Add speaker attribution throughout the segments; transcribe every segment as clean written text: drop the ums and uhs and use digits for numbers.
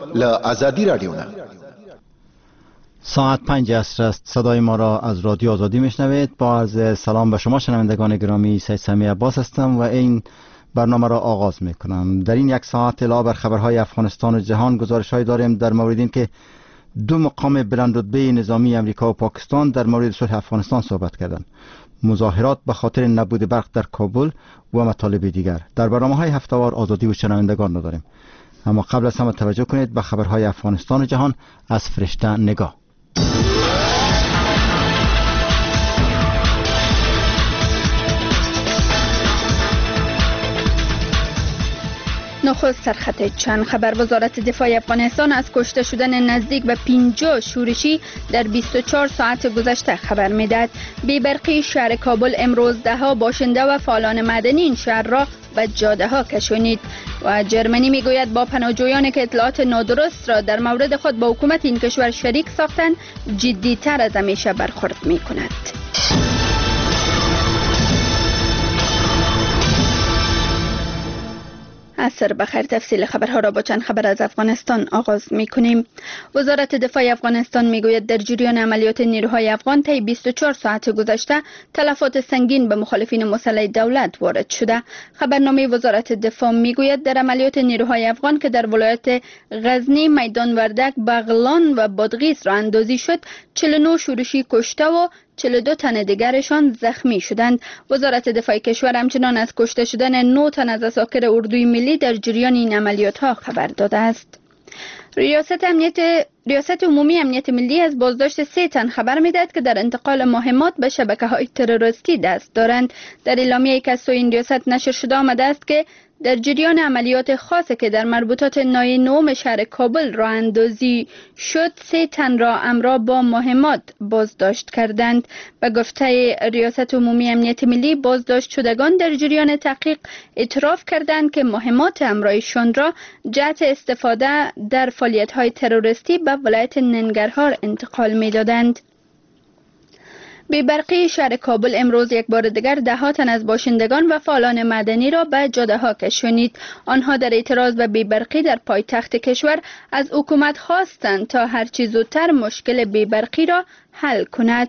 Speaker 1: ل آزادی رادیو نه.
Speaker 2: ساعت 5 عصر است. صدای ما را از رادیو آزادی میشنوید. با عرض سلام به شما شنوندگان گرامی، سید سمی عباس هستم و این برنامه را آغاز میکنم. در این یک ساعت علاوه بر خبرهای افغانستان و جهان گزارش‌های داریم در مورد این که دو مقام بلند رتبه نظامی امریکا و پاکستان در مورد صلح افغانستان صحبت کردند، مظاهرات به خاطر نبود برق در کابل و مطالب دیگر. در برنامه‌های هفته‌وار آزادی و شنوندگان را داریم. اما قبل از همه توجه کنید به خبرهای افغانستان و جهان از فرشته نگاه.
Speaker 3: نخست سرخط چند خبر. وزارت دفاع افغانستان از کشته شدن نزدیک به 50 شورشی در 24 ساعت گذشته خبر میداد. بی‌برقی شهر کابل امروز دهها باشنده و فعالان مدنی این شهر را به جاده ها کشانید. و جرمنی میگوید با پناهجویانی که اطلاعات نادرست را در مورد خود با حکومت این کشور شریک ساختند جدی‌تر از همیشه برخورد میکند. عصر بخیر. تفصیل خبرها را با چند خبر از افغانستان آغاز می‌کنیم. وزارت دفاع افغانستان میگوید در جریان عملیات نیروهای افغان طی 24 ساعت گذشته تلفات سنگین به مخالفین مسلح دولت وارد شده. خبرنامه وزارت دفاع میگوید در عملیات نیروهای افغان که در ولایت غزنی، میدان وردک، بغلان و بادغیس راه اندازی شد، 49 شورشی کشته و 42 تن دیگرشان زخمی شدند. وزارت دفاع کشور همچنان از کشته شدن 9 تن از عساکر اردوی ملی در جریان این عملیات ها خبر داده است. ریاست عمومی امنیت ملی از بازداشت 3 تن خبر میدهد که در انتقال مهمات به شبکه‌های تروریستی دست دارند. در اعلامیه‌ای که از سوی این ریاست نشر شده آمده است که در جریان عملیات خاصی که در مربوطات ناحیه نهم شهر کابل راه اندازی شد، 3 تن را همراه با مهمات بازداشت کردند. به گفته ریاست عمومی امنیت ملی، بازداشت شدگان در جریان تحقیق اعتراف کردند که مهمات همراهشان را جهت استفاده در فعالیت‌های تروریستی به ولایت ننگرهار انتقال می‌دادند. بی‌برقی شهر کابل امروز یک بار دیگر ده‌ها تن از باشندگان و فعالان مدنی را به جاده‌ها کشانید. آنها در اعتراض به بی‌برقی در پایتخت کشور از حکومت خواستند تا هر چه زودتر مشکل بی‌برقی را حل کند.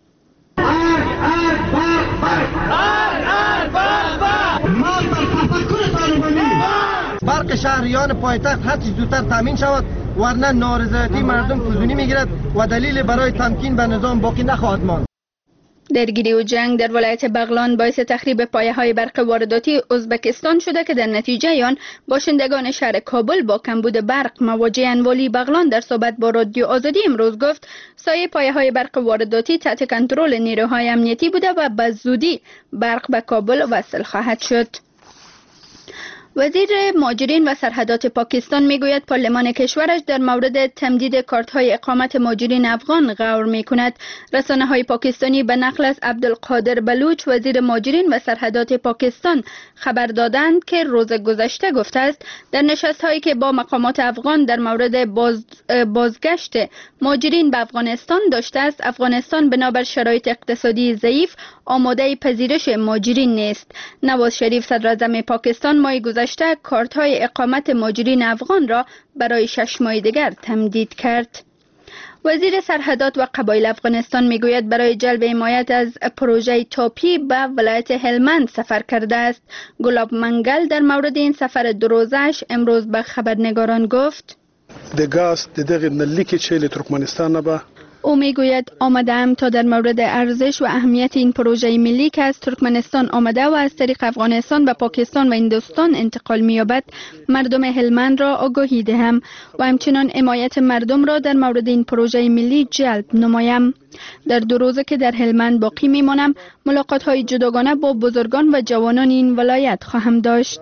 Speaker 4: برق شهریان پایتخت هر چه زودتر تامین شود، ورنه نارضایتی مردم فزونی میگیرد و دلیل برای تمکین به نظام باقی نخواهد ماند.
Speaker 3: درگیری و جنگ در ولایت بغلان باعث تخریب پایه‌های برق وارداتی ازبکستان شده که در نتیجه آن باشندگان شهر کابل با کمبود برق مواجه‌اند. والی بغلان در صحبت با رادیو آزادی امروز گفت سایر پایه‌های برق وارداتی تحت کنترل نیروهای امنیتی بوده و به زودی برق به کابل وصل خواهد شد. وزیر مهاجرین و سرحدات پاکستان میگوید پارلمان کشورش در مورد تمدید کارت‌های اقامت مهاجرین افغان غور می‌کند. رسانه‌های پاکستانی به نقل از عبدالقادر بلوچ وزیر مهاجرین و سرحدات پاکستان خبر دادند که روز گذشته گفته است در نشست‌هایی که با مقامات افغان در مورد بازگشت مهاجرین به افغانستان داشته است، افغانستان بنابر شرایط اقتصادی ضعیف آماده پذیرش مهاجرین نیست. نواز شریف صدراعظم پاکستان ماه گذشته کارت‌های اقامت مهاجرین افغان را برای 6 ماه دیگر تمدید کرد. وزیر سرحدات و قبایل افغانستان میگوید برای جلب حمایت از پروژه تاپی به ولایت هلمند سفر کرده است. گلاب منگل در مورد این سفر 2 روزه‌اش امروز به خبرنگاران گفت:
Speaker 5: د ګاز د دغه نلیکې چې له ترکمنستان نه به
Speaker 3: او میگوید آمدم تا در مورد ارزش و اهمیت این پروژه ملی که از ترکمنستان آمده و از طریق افغانستان به پاکستان و هندوستان انتقال می‌یابد مردم هلمند را آگاهی دهم و همچنان حمایت مردم را در مورد این پروژه ملی جلب نمایم. در 2 روزه که در هلمند باقی میمانم ملاقات‌های جداگانه با بزرگان و جوانان این ولایت خواهم داشت.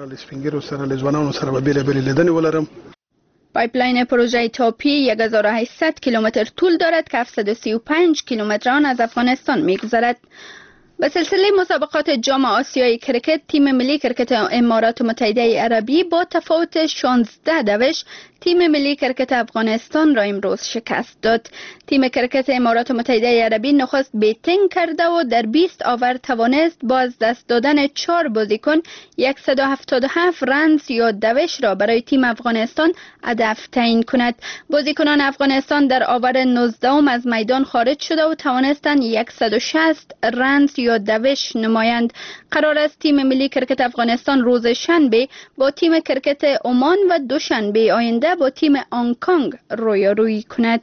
Speaker 3: پایپلاین پروژه تاپی 1800 کیلومتر طول دارد که 735 کیلومتر آن از افغانستان می‌گذرد. و سلسله مسابقات جام آسیای کرکت، تیم ملی کرکت امارات متحده عربی با تفاوت 16 دوش تیم ملی کرکت افغانستان را امروز شکست داد. تیم کرکت امارات متحده عربی نخست بیتینگ کرده و در 20 آور توانست با از دست دادن 4 بازیکن 177 رنز یا دوش را برای تیم افغانستان هدف تعیین کند. بازیکنان افغانستان در آور 19 از میدان خارج شده و توانستند 160 رنز یا دوش نمایند. قرار است تیم ملی کرکت افغانستان روز شنبه با تیم کرکت عمان و دوشنبه آینده با تیم هنگ‌کنگ رویارویی کند.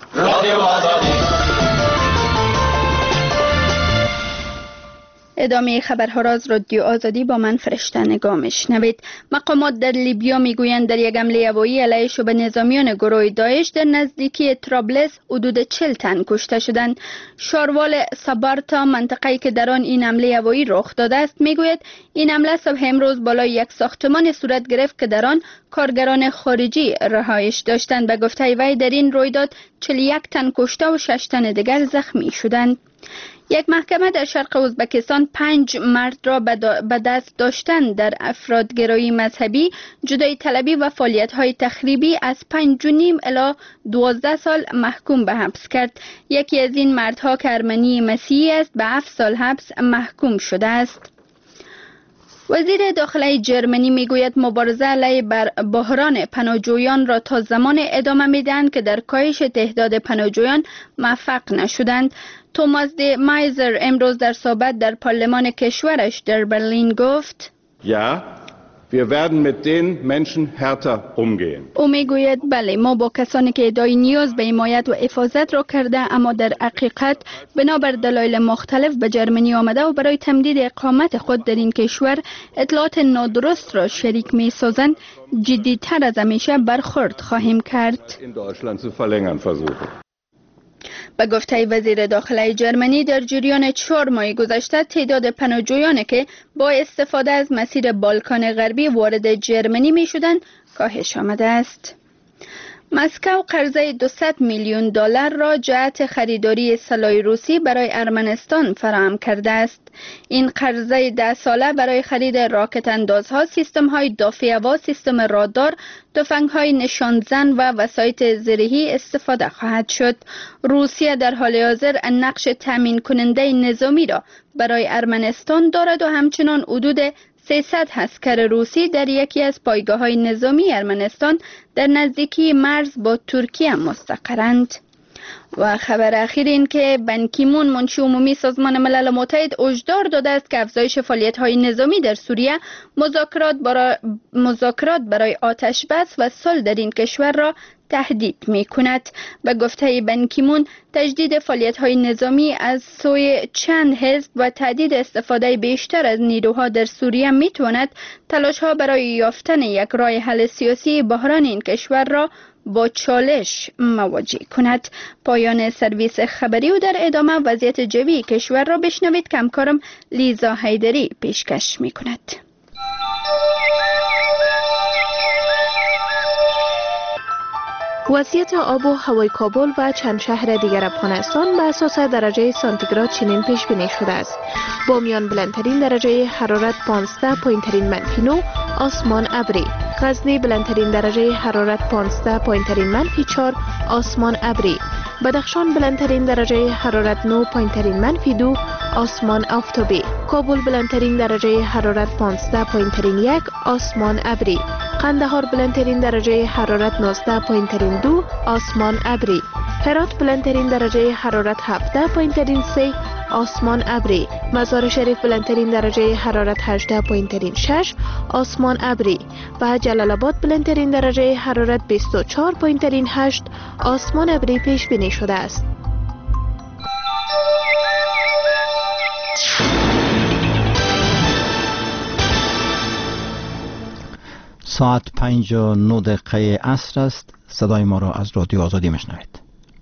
Speaker 3: ادامه خبرها را از رادیو آزادی با من فرشته نگاه میشنوید. مقامات در لیبیا میگویند در یک حمله هوایی علیه شبه نظامیان گروه داعش در نزدیکی طرابلس حدود 40 تن کشته شدند. شاروال سابارتا، منطقه‌ای که در آن این حمله هوایی رخ داده است، میگوید این حمله صبح امروز بالای یک ساختمان صورت گرفت که در آن کارگران خارجی رهایش داشتند. به گفته وی در این رویداد 41 تن کشته و 6 تن دیگر زخمی شدند. یک محکمه در شرق ازبکستان 5 مرد را به دست داشتن در افرادگرایی مذهبی، جدایی طلبی و فعالیت‌های تخریبی از 5.5 الی 12 سال محکوم به حبس کرد. یکی از این مردها که ارمنی مسیحی است به 7 سال حبس محکوم شده است. وزیر داخلی جرمنی میگوید مبارزه علیه بحران پناهجویان را تا زمان ادامه میدهند که در کاهش تعداد پناهجویان موفق نشدند. توماس دی مایزر امروز در صحبت در پارلمان کشورش در برلین گفت:
Speaker 1: Wir werden mit den Menschen härter umgehen.
Speaker 3: او میگوید بله، ما با کسانی که ادعای نیاز به حمایت و حفاظت را کرده اما در حقیقت بنابر دلایل مختلف به جرمنی آمده و برای تمدید اقامت خود در این کشور اطلاعات نادرست را شریک می سازند، جدی‌تر از همیشه برخورد خواهیم کرد. به گفته وزیر داخلی جرمنی در جریان 4 ماه گذشته تعداد پناهجویانی که با استفاده از مسیر بالکان غربی وارد جرمنی می شدند کاهش آمده است. مسکو قرضه 200 میلیون دلار را جهت خریداری سلاح روسی برای ارمنستان فراهم کرده است. این قرضه 10 ساله برای خرید راکت اندازها، سیستم های دافع هوا، سیستم رادار، تفنگ های نشانزن و وسایط زرهی استفاده خواهد شد. روسیه در حال حاضر نقش تامین کننده نظامی را برای ارمنستان دارد و همچنان حدود 300 عسکر روسی در یکی از پایگاه‌های نظامی ارمنستان در نزدیکی مرز با ترکیه مستقرند. و خبر اخیر این که بن کی مون، منشی عمومی سازمان ملل متحد، هشدار داده است که افزایش فعالیت‌های نظامی در سوریه مذاکرات برای آتش بس و صلح در این کشور را تهدید می‌کند. به گفته بن کی مون، تجدید فعالیت‌های نظامی از سوی چند حزب و تهدید استفاده بیشتر از نیروها در سوریه می‌تواند تلاش‌ها برای یافتن یک راه حل سیاسی بحران این کشور را با چالش مواجه کند. پایان سرویس خبری و در ادامه وضعیت جوی کشور را بشنوید که همکارم لیزا حیدری پیشکش می‌کند.
Speaker 6: وضعیت آب و هوای کابل و چند شهر دیگر افغانستان به اساس درجه سانتیگراد چنین پیش بینی شده است: بامیان بلندترین درجه حرارت 15، پایینترین منفی 9، آسمان ابری. غزنی بلندترین درجه حرارت 15، پایینترین منفی 4، آسمان ابری. بدخشان بلندترین درجه حرارت 9، پایینترین منفی 2، آسمان آفتابی. کابل بلندترین درجه حرارت 15، پایینترین 1، آسمان ابری. قندهار بلندترین درجه حرارت 19، پایینترین 2، آسمان ابری. هرات بلندترین درجه حرارت 17، پایینترین 3، آسمان ابری. مزار شریف بلندترین درجه حرارت 18، پایینترین 6، آسمان ابری. و جلال آباد بلندترین درجه حرارت 24، پایینترین 8، آسمان ابری پیش بینی شده است.
Speaker 2: ساعت 5:09 عصر است. صدای ما را از رادیو آزادی میشنوید.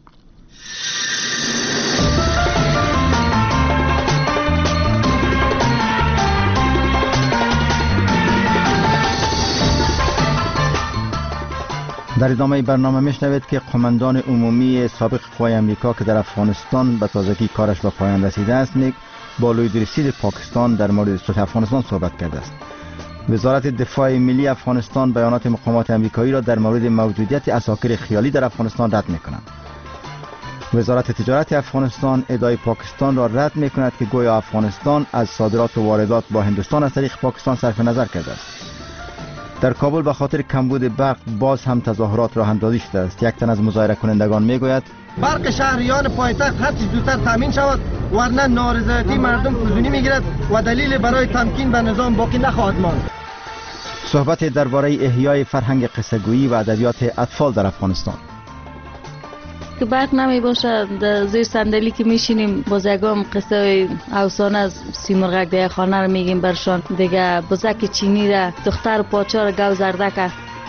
Speaker 2: در ادامه برنامه میشنوید که قماندان عمومی سابق قوای امریکا که در افغانستان به تازگی کارش به پایان رسیده است با لوید رسید پاکستان در مورد صلح افغانستان صحبت کرده است. وزارت دفاع ملی افغانستان بیانات مقامات آمریکایی را در مورد موجودیت عساکر خیالی در افغانستان رد می‌کند. وزارت تجارت افغانستان ادعای پاکستان را رد می‌کند که گویا افغانستان از صادرات و واردات با هندوستان از طریق پاکستان صرف نظر کرده است. در کابل به خاطر کمبود برق باز هم تظاهرات راه اندازی شده است. یک تن از مظاهره کنندگان میگوید
Speaker 4: برق شهریان پایتخت هر چیز زودتر تامین شود، ورنه نارضایتی مردم فزونی میگیرد و دلیل برای تمکین به نظام باقی نخواهد ماند.
Speaker 2: صحبت درباره احیای فرهنگ قصه‌گویی و ادبیات اطفال در افغانستان.
Speaker 7: که برق نمی باشه در زیر صندلی که میشینیم بازگام قصه افسانه از سیمرغک در خانه رو میگیم برشان، دیگه بزک چینی را دختر پاچا را گو زردک.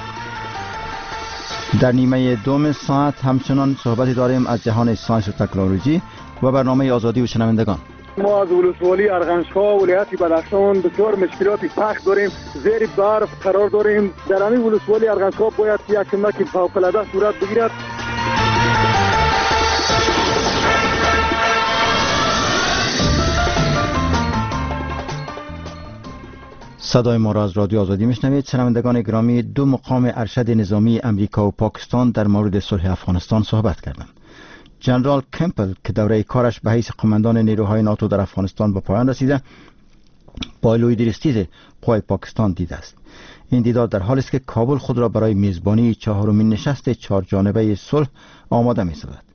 Speaker 2: در نیمه دوم ساعت همچنان صحبت داریم از جهان ساینس و تکنولوژی و برنامه آزادی و شنوندگان.
Speaker 8: ما از ولسوالی ارغنج‌ها ولایت بدخشان بسیار مشکلات پخش داریم، زیر برف قرار داریم. در همین ولسوالی ارغنج‌ها باید یک کمک فوق‌العاده صورت بگیرد.
Speaker 2: صدای ما را از رادیو آزادی میشنوید. شنوندگان گرامی، دو مقام ارشد نظامی امریکا و پاکستان در مورد صلح افغانستان صحبت کردند. جنرال کمپل که دوره کارش به حیث قماندان نیروهای ناتو در افغانستان به پایان رسیده، با لوید رستیز قوای پاکستان دیده است. این دیدار در حالی است که کابل خود را برای میزبانی چهارمین نشست 4 جانبه صلح آماده می‌سازد.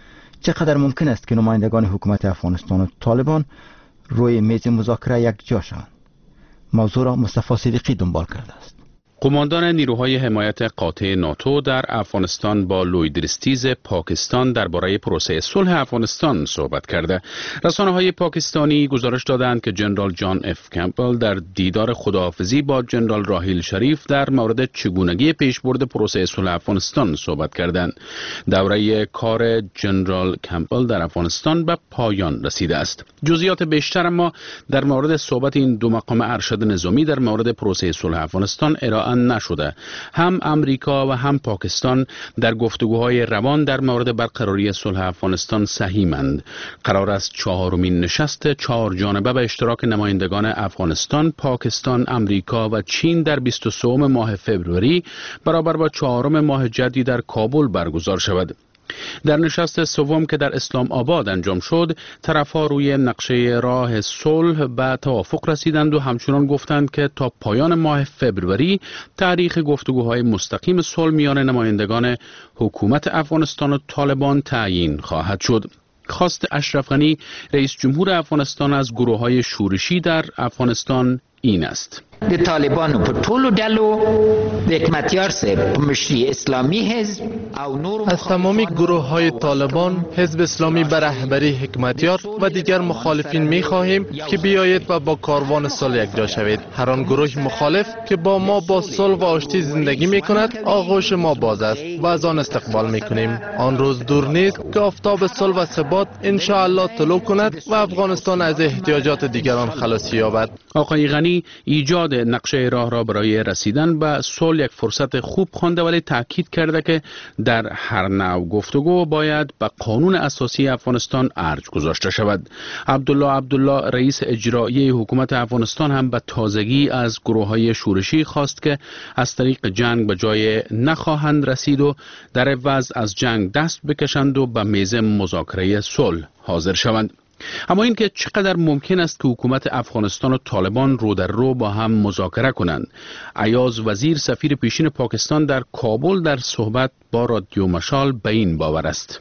Speaker 2: چقدر ممکن است که نمایندگان حکومت افغانستان و طالبان روی میز مذاکره یک جا شوند؟ موضوع را مصطفی صدیقی دنبال کرده است.
Speaker 9: قماندان نیروهای حمایت قاطع ناتو در افغانستان با لوید رستیز پاکستان درباره پروسه صلح افغانستان صحبت کرده. رسانه‌های پاکستانی گزارش دادند که جنرال جان اف کمپل در دیدار خداحافظی با جنرال راحیل شریف در مورد چگونگی پیشبرد پروسه صلح افغانستان صحبت کردند. دوره کار جنرال کمپل در افغانستان به پایان رسیده است. جزئیات بیشتر اما در مورد صحبت این دو مقام ارشد نظامی در مورد پروسه صلح افغانستان ارائه نشده. هم امریکا و هم پاکستان در گفتگوهای روان در مورد برقراری صلح افغانستان سهیمند. قرار است 4مین نشست 4 جانبه به اشتراک نمایندگان افغانستان، پاکستان، امریکا و چین در 23 ماه فوریه برابر با 4 ماه جدی در کابل برگزار شود. در نشست سوم که در اسلام آباد انجام شد، طرف‌ها روی نقشه راه صلح به توافق رسیدند و همچنان گفتند که تا پایان ماه فوریه تاریخ گفتگوهای مستقیم صلح میان نمایندگان حکومت افغانستان و طالبان تعیین خواهد شد. خواست اشرف غنی رئیس جمهور افغانستان از گروه‌های شورشی در افغانستان این است:
Speaker 10: د طالبانو په ټولو ډلو د حکمتیار صاحب مشري اسلامی حزب او نور
Speaker 11: از تمامی گروه های طالبان، حزب اسلامی به رهبری حکمتیار و دیگر مخالفین می خواهیم که بیایید و با کاروان صلح یکجا شوید. هر آن گروه مخالف که با ما با صلح و آشتی زندگی می کند، آغوش ما باز است و از آن استقبال می کنیم. آن روز دور نیست که آفتاب صلح و ثبات ان شاء الله طلوع کند و افغانستان از احتیاجات دیگران خلاصی یابد.
Speaker 9: آقای غنی ایجاد نقشه راه را برای رسیدن به صلح یک فرصت خوب خوانده، ولی تاکید کرده که در هر نوع گفتگو باید به قانون اساسی افغانستان ارج گذاشته شود. عبدالله رئیس اجرایی حکومت افغانستان هم به تازگی از گروه‌های شورشی خواست که از طریق جنگ به جای نخواهند رسید و در عوض از جنگ دست بکشند و به میز مذاکره صلح حاضر شوند. اما این که چقدر ممکن است که حکومت افغانستان و طالبان رو در رو با هم مذاکره کنند؟ ایاز وزیر سفیر پیشین پاکستان در کابل در صحبت با رادیو مشال به این باور است: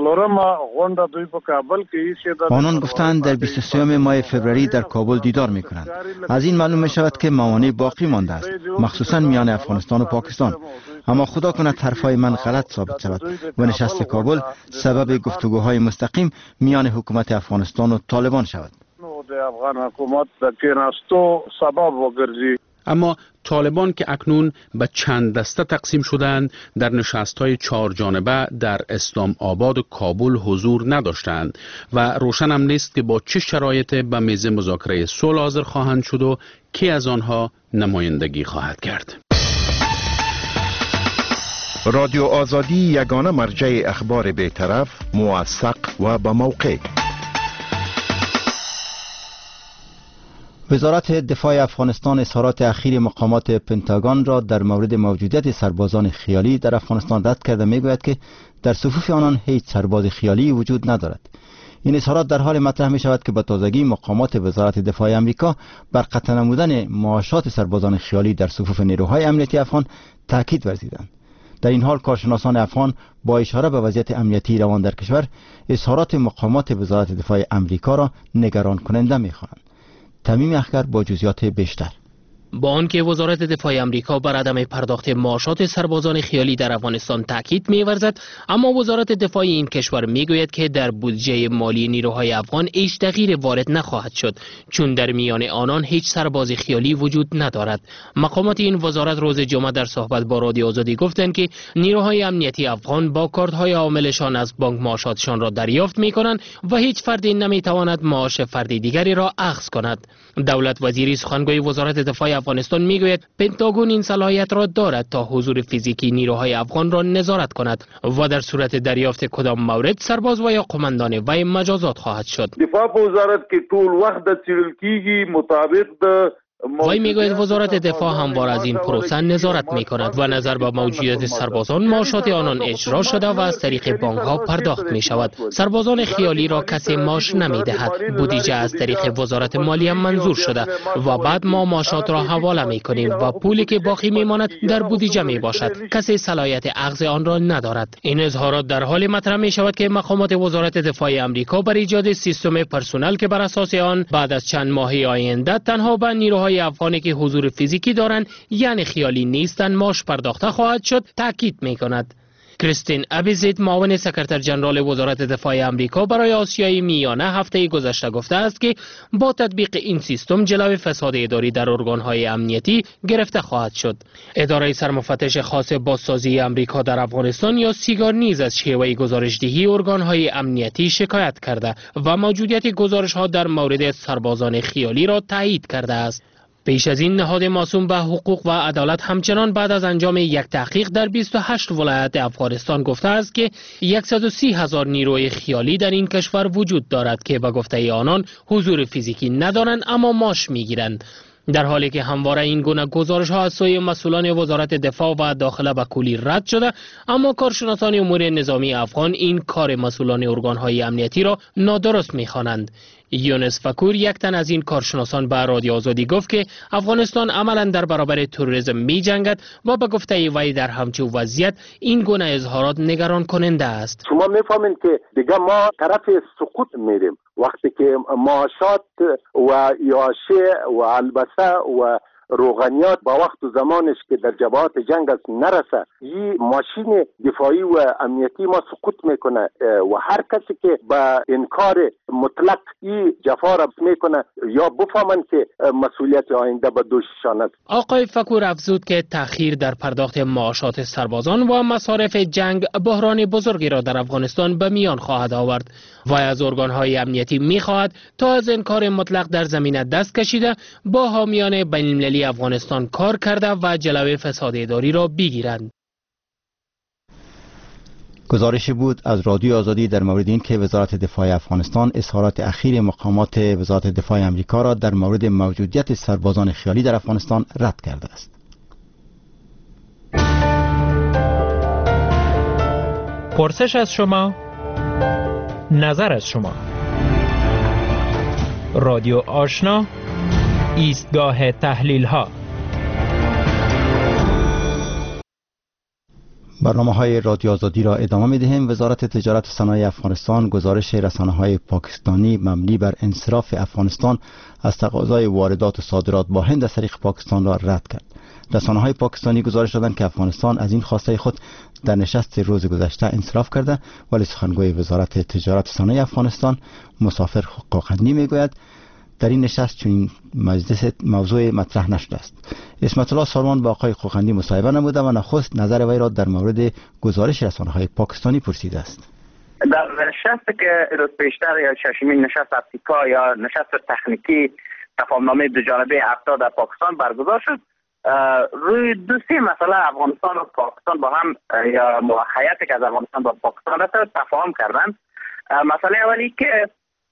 Speaker 2: آنان گفتند در 23 ماه فوریه در کابل دیدار می کنند. از این معلوم می شود که موانع باقی مانده است، مخصوصا میان افغانستان و پاکستان. اما خدا کند حرفای من غلط ثابت شود و نشست کابل سبب گفتگوهای مستقیم میان حکومت افغانستان و طالبان شود.
Speaker 9: اما طالبان که اکنون به چند دسته تقسیم شدند، در نشست‌های 4 جانبه در اسلام آباد و کابل حضور نداشتند و روشن هم نیست که با چه شرایطی به میز مذاکره صلح حاضر خواهند شد و کی از آنها نمایندگی خواهد کرد.
Speaker 12: رادیو آزادی یگانه مرجع اخبار بی‌طرف، موثق و با موقع.
Speaker 2: وزارت دفاع افغانستان اظهارات اخیر مقامات پنتاگون را در مورد موجودیت سربازان خیالی در افغانستان رد کرده میگوید که در صفوف آنان هیچ سرباز خیالی وجود ندارد. این اظهارات در حال مطرح می شود که به تازگی مقامات وزارت دفاع امریکا بر قطع نمودن معاشات سربازان خیالی در صفوف نیروهای امنیتی افغان تاکید ورزیدند. در این حال کارشناسان افغان با اشاره به وضعیت امنیتی روان در کشور اظهارات مقامات وزارت دفاع امریکا را نگران کننده می خوانند. تمیم اخگر با جزئیات بیشتر.
Speaker 13: با آنکه وزارت دفاع امریکا بر عدم پرداخت معاشات سربازان خیالی در افغانستان تاکید می‌ورزد، اما وزارت دفاع این کشور میگوید که در بودجه مالی نیروهای افغان هیچ تغییر وارد نخواهد شد، چون در میان آنان هیچ سرباز خیالی وجود ندارد. مقامات این وزارت روز جمعه در صحبت با رادیو آزادی گفتند که نیروهای امنیتی افغان با کارت‌های عاملشان از بانک معاشاتشان را دریافت می‌کنند و هیچ فردی نمی‌تواند معاش فردی دیگری را اخذ کند. دولت وزیری سخنگوی وزارت دفاع افغانستان میگوید پنتاگون این صلاحیت را دارد تا حضور فیزیکی نیروهای افغان را نظارت کند و در صورت دریافت کدام مورد سرباز و یا قماندان وی مجازات خواهد شد.
Speaker 14: دفاع وزارت که طول وخت د څیړل کیږي مطابق د
Speaker 13: وی میگوید وزارت دفاع همواره از این پروسه نظارت می کند و نظر به موجودیت سربازان معاشات آنان اجرا شده و از طریق بانک ها پرداخت می شود. سربازان خیالی را کسی معاش نمی دهد. بودجه از طریق وزارت مالیه منظور شده و بعد ما معاشات را حواله می کنیم و پولی که باقی می ماند در بودجه می باشد. کسی صلاحیت اخذ آن را ندارد. این اظهارات در حال مطرح می شود که مقامات وزارت دفاع امریکا بر ایجاد سیستم پرسونل که بر اساس آن بعد از چند ماه آینده تنها به نیروهای افغانی که حضور فیزیکی دارند یعنی خیالی نیستند معاش پرداخته خواهد شد تاکید می کند. کریستین ابیزید معاون سکرتر جنرال وزارت دفاع امریکا برای آسیای میانه هفته گذشته گفته است که با تطبیق این سیستم جلوی فساد اداری در ارگان‌های امنیتی گرفته خواهد شد. اداره سرمفتش خاص بازسازی امریکا در افغانستان یا سیگار نیز از شیوه گزارشدهی ارگان‌های امنیتی شکایت کرده و موجودیت گزارش‌ها در مورد سربازان خیالی را تایید کرده است. پیش از این نهاد مسئول به حقوق و عدالت همچنان بعد از انجام یک تحقیق در 28 ولایت افغانستان گفته است که 130,000 نیروی خیالی در این کشور وجود دارد که به گفته آنان حضور فیزیکی ندارند اما معاش میگیرند. در حالی که همواره این گونه گزارش ها از سوی مسئولان وزارت دفاع و داخله به کلی رد شده، اما کارشناسان امور نظامی افغان این کار مسئولان ارگان های امنیتی را نادرست می‌خوانند. یونس فکور یک تن از این کارشناسان به رادیو آزادی گفت که افغانستان عملا در برابر تروریسم می جنگد و به گفته وی در همچون وضعیت این گونه اظهارات نگران کننده است.
Speaker 15: شما میفهمید که دیگه ما طرف سقوط میریم وقتی که معاشات و یاشه و البسه و روغنیات با وقت و زمانش که در جبهات جنگ است نرسه، این ماشین دفاعی و امنیتی ما سقوط میکنه و هر کسی که به انکار مطلق این جفا را میکنه یا بفهمن که مسئولیت آینده به دوششان است.
Speaker 13: آقای فکور افزود که تأخیر در پرداخت معاشات سربازان و مصارف جنگ بحران بزرگی را در افغانستان به میان خواهد آورد و از ارگان‌های امنیتی می‌خواهد تا از انکار مطلق در زمینه دست کشیده با حامیان بین‌المللی افغانستان کار کرده و جلوی فساد اداری را بگیرند.
Speaker 2: گزارشی بود از رادیو آزادی در مورد این که وزارت دفاع افغانستان اظهارات اخیر مقامات وزارت دفاع امریکا را در مورد موجودیت سربازان خیالی در افغانستان رد کرده است.
Speaker 16: پرسش از شما، نظر از شما. رادیو آشنا، ایستگاه تحلیل ها.
Speaker 2: برنامه‌های رادیو آزادی را ادامه می‌دهیم. وزارت تجارت و صنایع افغانستان گزارش رسانه‌های پاکستانی مبنی بر انصراف افغانستان از تقاضای واردات و صادرات با هند از طریق پاکستان را رد کرد. رسانه‌های پاکستانی گزارش دادند که افغانستان از این خواسته خود در نشست روز گذشته انصراف کرده، ولی سخنگوی وزارت تجارت و صنایع افغانستان مسافر قوقندی میگوید در این نشست چنین موضوع مطرح نشده است. اسمت الله سالمان با آقای قوقندی مصاحبه نموده و نخست نظر وی را در مورد گزارش رسانه‌های پاکستانی پرسیده است.
Speaker 17: در نشست که روز پیشتر یا ششمین نشست افریقا یا نشست تکنیکی تفاهمنامه دوجانبه افتا در پاکستان برگزار شد، روی دو سه مسئله افغانستان و پاکستان با هم یا موقعیتی که از افغانستان با پاکستان رسید تفاهم کردند. مسئله اولی که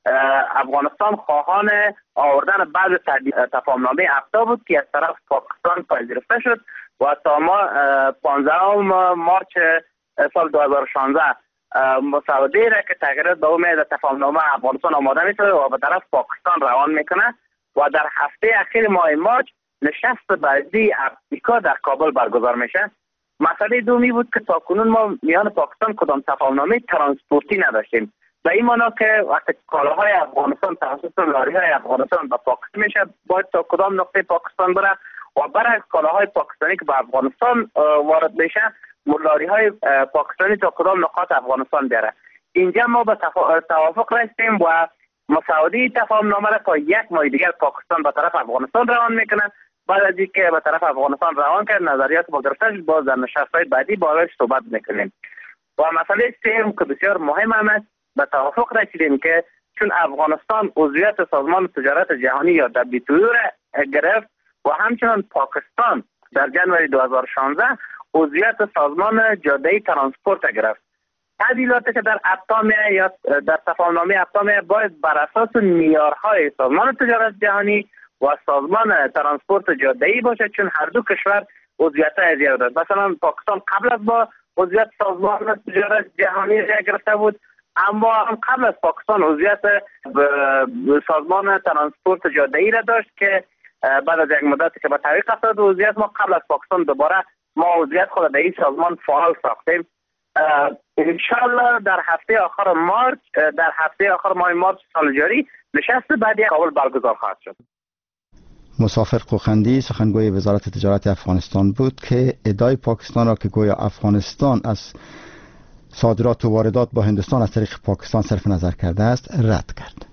Speaker 17: افغانستان خواهان آوردن بعض تفاهمنامه افتا بود که از طرف پاکستان پذیرفته شد و تا ما 15 مارچ سال 2016 مسوده را که تغییرات به امید تفاهمنامه افغانستان آماده میشه و به طرف پاکستان روان میکنه و در هفته اخیر ماه مارچ نشست بعدی افریقا در کابل برگزار میشه. مسئله دومی بود که تاکنون ما میان پاکستان کدام تفاهمنامه ترانسپورتی نداشتیم. به این معنا که وقتی کالاهای افغانستان توسط لاری‌های افغانستان به پاکستان میشه باید تا کدام نقطه پاکستان بره و برای کالاهای پاکستانی که به افغانستان وارد میشه لاری‌های پاکستانی تا کدام نقاط افغانستان بره. اینجا ما به توافق رسیدیم و مسوده تفاهمنامه را تا یک ماه دیگر پاکستان به طرف افغانستان روان میکنه. بعد از اینکه به طرف افغانستان روان کرد نظریات با گرفته شد باز در نشست‌های بعدی باهاش صحبت میکنیم. و مسئله سوم که بسیار مهم است به توافق رسیدیم که چون افغانستان عضویت سازمان تجارت جهانی یا WTO را گرفت و همچنان پاکستان در جنوری 2016 عضویت سازمان جاده‌ای ترانسپورت گرفت. تعدیلاتی که در افتا یا در تفاهمنامه افتا باید بر اساس معیارهای سازمان تجارت جهانی و سازمان ترانسپورت جاده‌ای باشه چون هر دو کشور عضویت زیاد داشت. مثلا پاکستان قبل از با عضویت سازمان تجارت جهانی را گرفته بود اما هم قبل از پاکستان عضویت سازمان ترانسپورت جاده‌ای را داشت که بعد از یک مدتی که به تعویق افتاد عضویت ما قبل از پاکستان دوباره ما عضویت خود در این سازمان فعال ساختیم. انشالله در هفته آخر ماه مارچ سال جاری نشست بعدی کابل برگزار خواهد شد.
Speaker 2: مسافر قوخندی سخنگوی وزارت تجارت افغانستان بود که ادعای پاکستان را که گویا افغانستان از صادرات و واردات با هندوستان از طریق پاکستان صرف نظر کرده است رد کرد.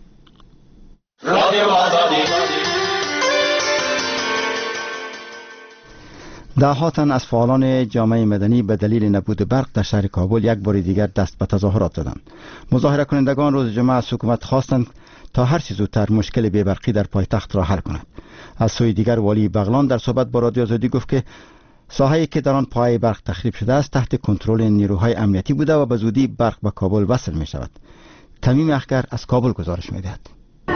Speaker 2: ده‌ها تن از فعالان جامعه مدنی به دلیل نبود برق در شهر کابل یک بار دیگر دست به تظاهرات زدند. مظاهره کنندگان روز جمعه از حکومت خواستند تا هر چه زودتر مشکل بی‌برقی در پایتخت را حل کند. از سوی دیگر والی بغلان در صحبت با رادیو آزادی گفت که ساحه‌ای که در آن پایه برق تخریب شده است تحت کنترل نیروهای امنیتی بوده و به زودی برق به کابل وصل می شود. تمیم اخگر از کابل گزارش می دهد.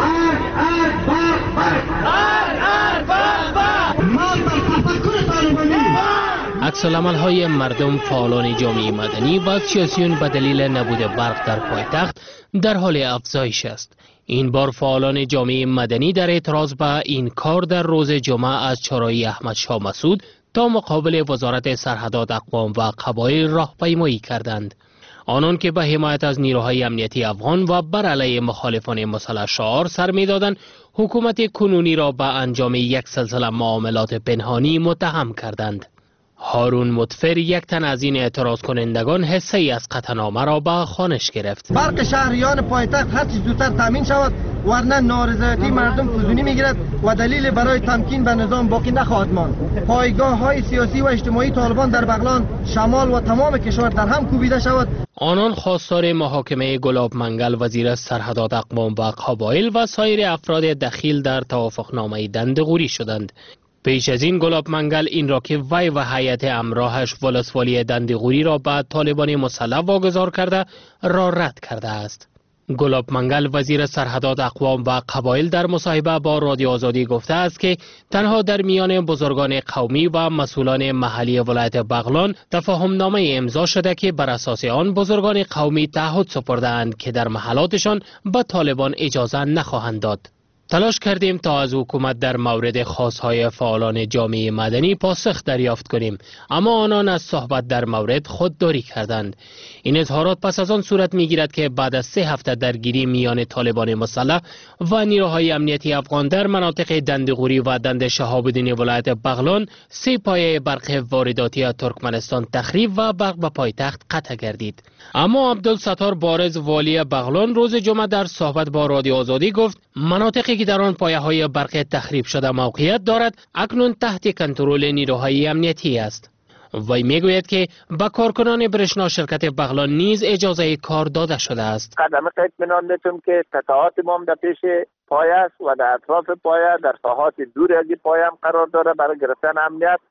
Speaker 13: عکس‌العمل‌های مردم، فعالان جامعه مدنی و سیاسیون به دلیل نبود برق در پایتخت در حال افزایش است. این بار فعالان جامعه مدنی در اعتراض به این کار در روز جمعه از چهارراه احمد شاه مسعود تا مقابل وزارت سرحدات اقوام و قبایل راهپیمایی کردند. آنان که به حمایت از نیروهای امنیتی افغان و بر علیه مخالفان مسلح شعار سر می‌دادند، حکومت کنونی را به انجام یک سلسله معاملات پنهانی متهم کردند. هارون مطفر یک تن از این اعتراض کنندگان حصه ای از قطعنامه را به خوانش گرفت.
Speaker 4: برق شهریان پایتخت هر چیز زودتر تامین شود ورنه نارضایتی مردم فزونی میگیرد و دلیل برای تمکین به نظام باقی نخواهد ماند. پایگاه های سیاسی و اجتماعی طالبان در بغلان، شمال و تمام کشور در هم کوبیده شود.
Speaker 13: آنان خواستار محاکمه گلاب منگل وزیر سرحدات اقوام و قبایل و سایر افراد دخیل در توافقنامه دندغوری شدند. پیش از این گلاب منگل این را که وی و هیئت همراهش ولسوالی دندغوری را به طالبان مسلح واگذار کرده را رد کرده است. گلاب منگل وزیر سرحدات اقوام و قبایل در مصاحبه با رادیو آزادی گفته است که تنها در میان بزرگان قومی و مسئولان محلی ولایت بغلان تفاهمنامه امضا شده که بر اساس آن بزرگان قومی تعهد سپرده‌اند که در محلاتشان به طالبان اجازه نخواهند داد. تلاش کردیم تا از حکومت در مورد خواستهای فعالان جامعه مدنی پاسخ دریافت کنیم، اما آنان از صحبت در مورد خودداری کردند. این اظهارات پس از آن صورت میگیرد که بعد از 3 هفته درگیری میان طالبان مسلح و نیروهای امنیتی افغان در مناطق دندغوری و دند شهاب الدین ولایت بغلان 3 پایه برق وارداتی ترکمنستان تخریب و برق به پایتخت قطع گردید. اما عبدالستار بارز والی بغلان روز جمعه در صحبت با رادیو آزادی گفت مناطقی که در آن پایه‌های برق تخریب شده موقعیت دارد اکنون تحت کنترل نیروهای امنیتی است. وی میگوید که به کارکنان برشنا شرکت بغلان نیز اجازه کار داده شده است.
Speaker 18: قدم اطمینان میتونم که قطعات ما در پیش پایه است و در اطراف پایه در ساحات دور از پایه هم قرار داره برای گرفتن امنیت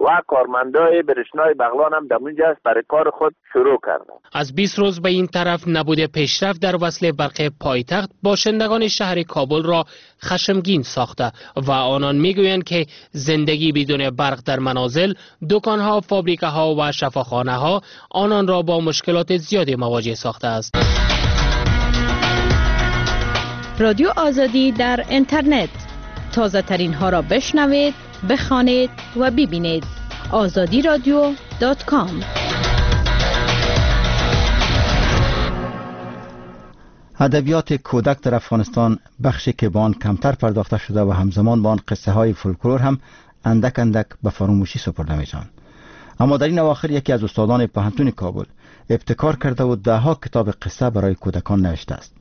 Speaker 18: و کارمندای برشنای بغلان هم در اونجا برای کار خود شروع کردن.
Speaker 13: از 20 روز به این طرف نبوده پیشرفت در وصل برق پایتخت باشندگان شهر کابل را خشمگین ساخته و آنان میگویند که زندگی بدون برق در منازل، دکانها، فابریکه‌ها و شفاخانه‌ها آنان را با مشکلات زیادی مواجه ساخته است.
Speaker 19: رادیو آزادی در اینترنت، تازه ترین ها را بشنوید، بخوانید و ببینید. azadiradio.com.
Speaker 2: ادبیات کودک در افغانستان بخشی که به آن کمتر پرداخته شده و همزمان با آن قصه های فولکلور هم اندک اندک به فراموشی سپرده میشوند. اما در این اواخر یکی از استادان پوهنتون کابل ابتکار کرده و دهها کتاب قصه برای کودکان نوشته است.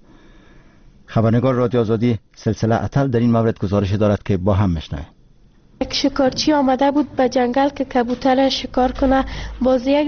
Speaker 2: خبرنگار رادیو آزادی سلسله اتل در این مورد گزارش دارد که با هم میشنویم.
Speaker 6: یک شکارچی آمده بود به جنگل که کبوتر شکار کنه. باز یک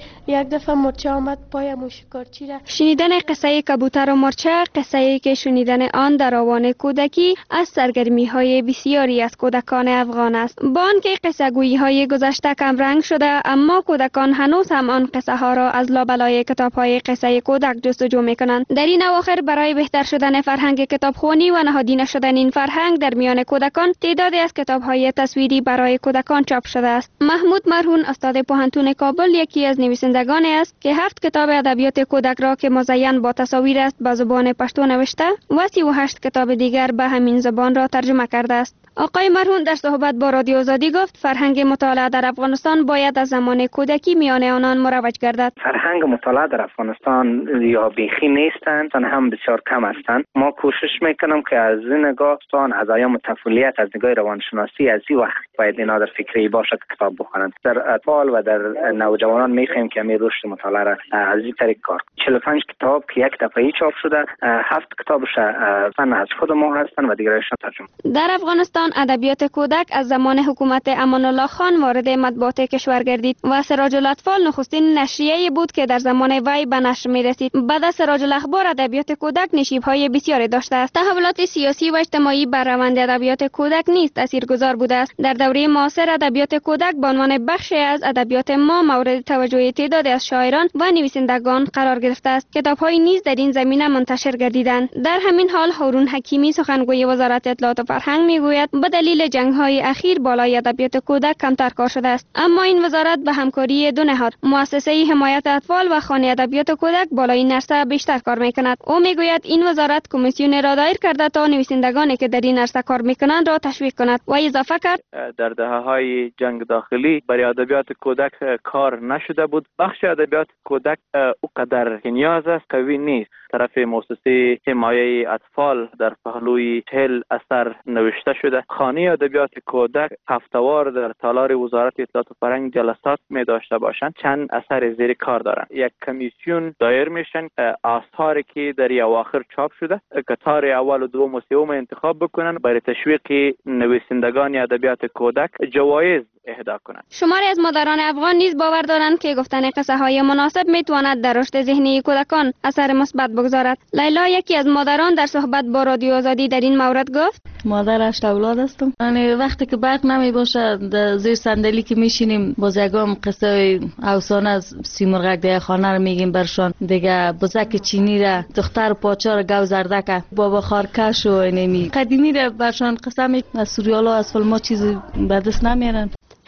Speaker 6: دفعه مرچه آمد پایم و شکارچی را.
Speaker 3: شنیدن قصه کبوتر و مرچه، قصه‌ای که شنیدن آن در آوان کودکی از سرگرمی‌های بسیاری از کودکان افغان است. با آنکه قصه‌گویی‌های گذشته کم رنگ شده، اما کودکان هنوز هم آن قصه‌ها را از لابلای کتاب‌های قصه کودک جستجو می‌کنند. در این اواخر برای بهتر شدن فرهنگ کتابخوانی و نهادینه شدن این فرهنگ در میان کودکان، تعدادی از کتاب‌های تصویری برای کودکان چاپ شده است. محمود مرهون استاد پوهنتون کابل یکی از نویسندگان است که 7 کتاب ادبیات کودک را که مزین با تصاویر است به زبان پشتو نوشته و 38 کتاب دیگر به همین زبان را ترجمه کرده است. آقای مرهون در صحبت با رادیو آزادی گفت فرهنگ مطالعه در افغانستان باید از زمان کودکی میان آنان مروج گردد.
Speaker 17: فرهنگ مطالعه در افغانستان یا بیخی نیستند، هم بسیار کم هستند. ما کوشش میکنم که از این نگاه از ایام طفولیت، از نگاه روانشناسی، از این وقت باید اینا در فکری باشه که کتاب بخونند. در اطفال و در نوجوانان میخوایم که می رشد مطالعه را از این طریق کار. 45 کتاب که یک دفعه چاپ شده، 7 کتابش فن از خود ما هستند و دیگرش ترجمه.
Speaker 3: در افغانستان ادبیات کودک از زمان حکومت امان الله خان وارد مطبوعات کشور گردید و سراج الاطفال نخستین نشریه بود که در زمان وی به نشر می رسید. بعد از سراج الاخبار ادبیات کودک نشیب‌های بسیاری داشته است. تحولات سیاسی و اجتماعی بر روند ادبیات کودک نیز تاثیرگذار بوده است. در دوره معاصر ادبیات کودک به عنوان بخشی از ادبیات ما مورد توجه تعدادی از شاعران و نویسندگان قرار گرفته است. کتاب‌های نیز در این زمینه منتشر گردیدند. در همین حال هارون حکیمی سخنگوی وزارت اطلاعات و فرهنگ میگوید به دلیل جنگ‌های اخیر بالای ادبیات کودک کمتر کار شده است. اما این وزارت به همکاری دو نهاد، مؤسسه حمایت اطفال و خانه ادبیات کودک بالای این عرصه بیشتر کار می‌کند. او میگوید این وزارت کمیسیون را دایر کرده تا نویسندگانی که در این عرصه کار می‌کنند را تشویق کند و اضافه کرد
Speaker 18: در دهه‌های جنگ داخلی برای ادبیات کودک کار نشده بود. بخش ادبیات کودک او قدر نیاز است قوی نیست. طرف مؤسسه حمایت اطفال در پهلوی 40 اثر نوشته شده. خانه ادبیات کودک هفته‌وار در تالار وزارت اطلاعات و فرهنگ جلسات می داشته باشند. چند اثر زیر کار دارند. یک کمیسیون دایر میشن آثاری که در اواخر چاپ شده کتار اول و دوم و سوم انتخاب بکنن برای تشویق نویسندگان ادبیات کودک جوایز اهدا کنند.
Speaker 3: شماری از مادران افغان نیز باور دارند که گفتن قصه های مناسب میتواند در رشد ذهنی کودکان اثر مثبت بگذارد. لیلا یکی از مادران در صحبت با رادیو آزادی در این مورد گفت
Speaker 7: مادر 8 اولاد هستم. یعنی وقتی که برق نمی باشه در زیر صندلی که میشینیم باز یگام قصه افسانه از سیمرغک در خانه رو میگیم برشان. دیگه بزک چینی را، دختر پاچا را، گو زردک، بابا خارکش و اینمی قدیمی را برشان قصه می از سوریالا از فیلم‌ها چیزی به دست نمیارن.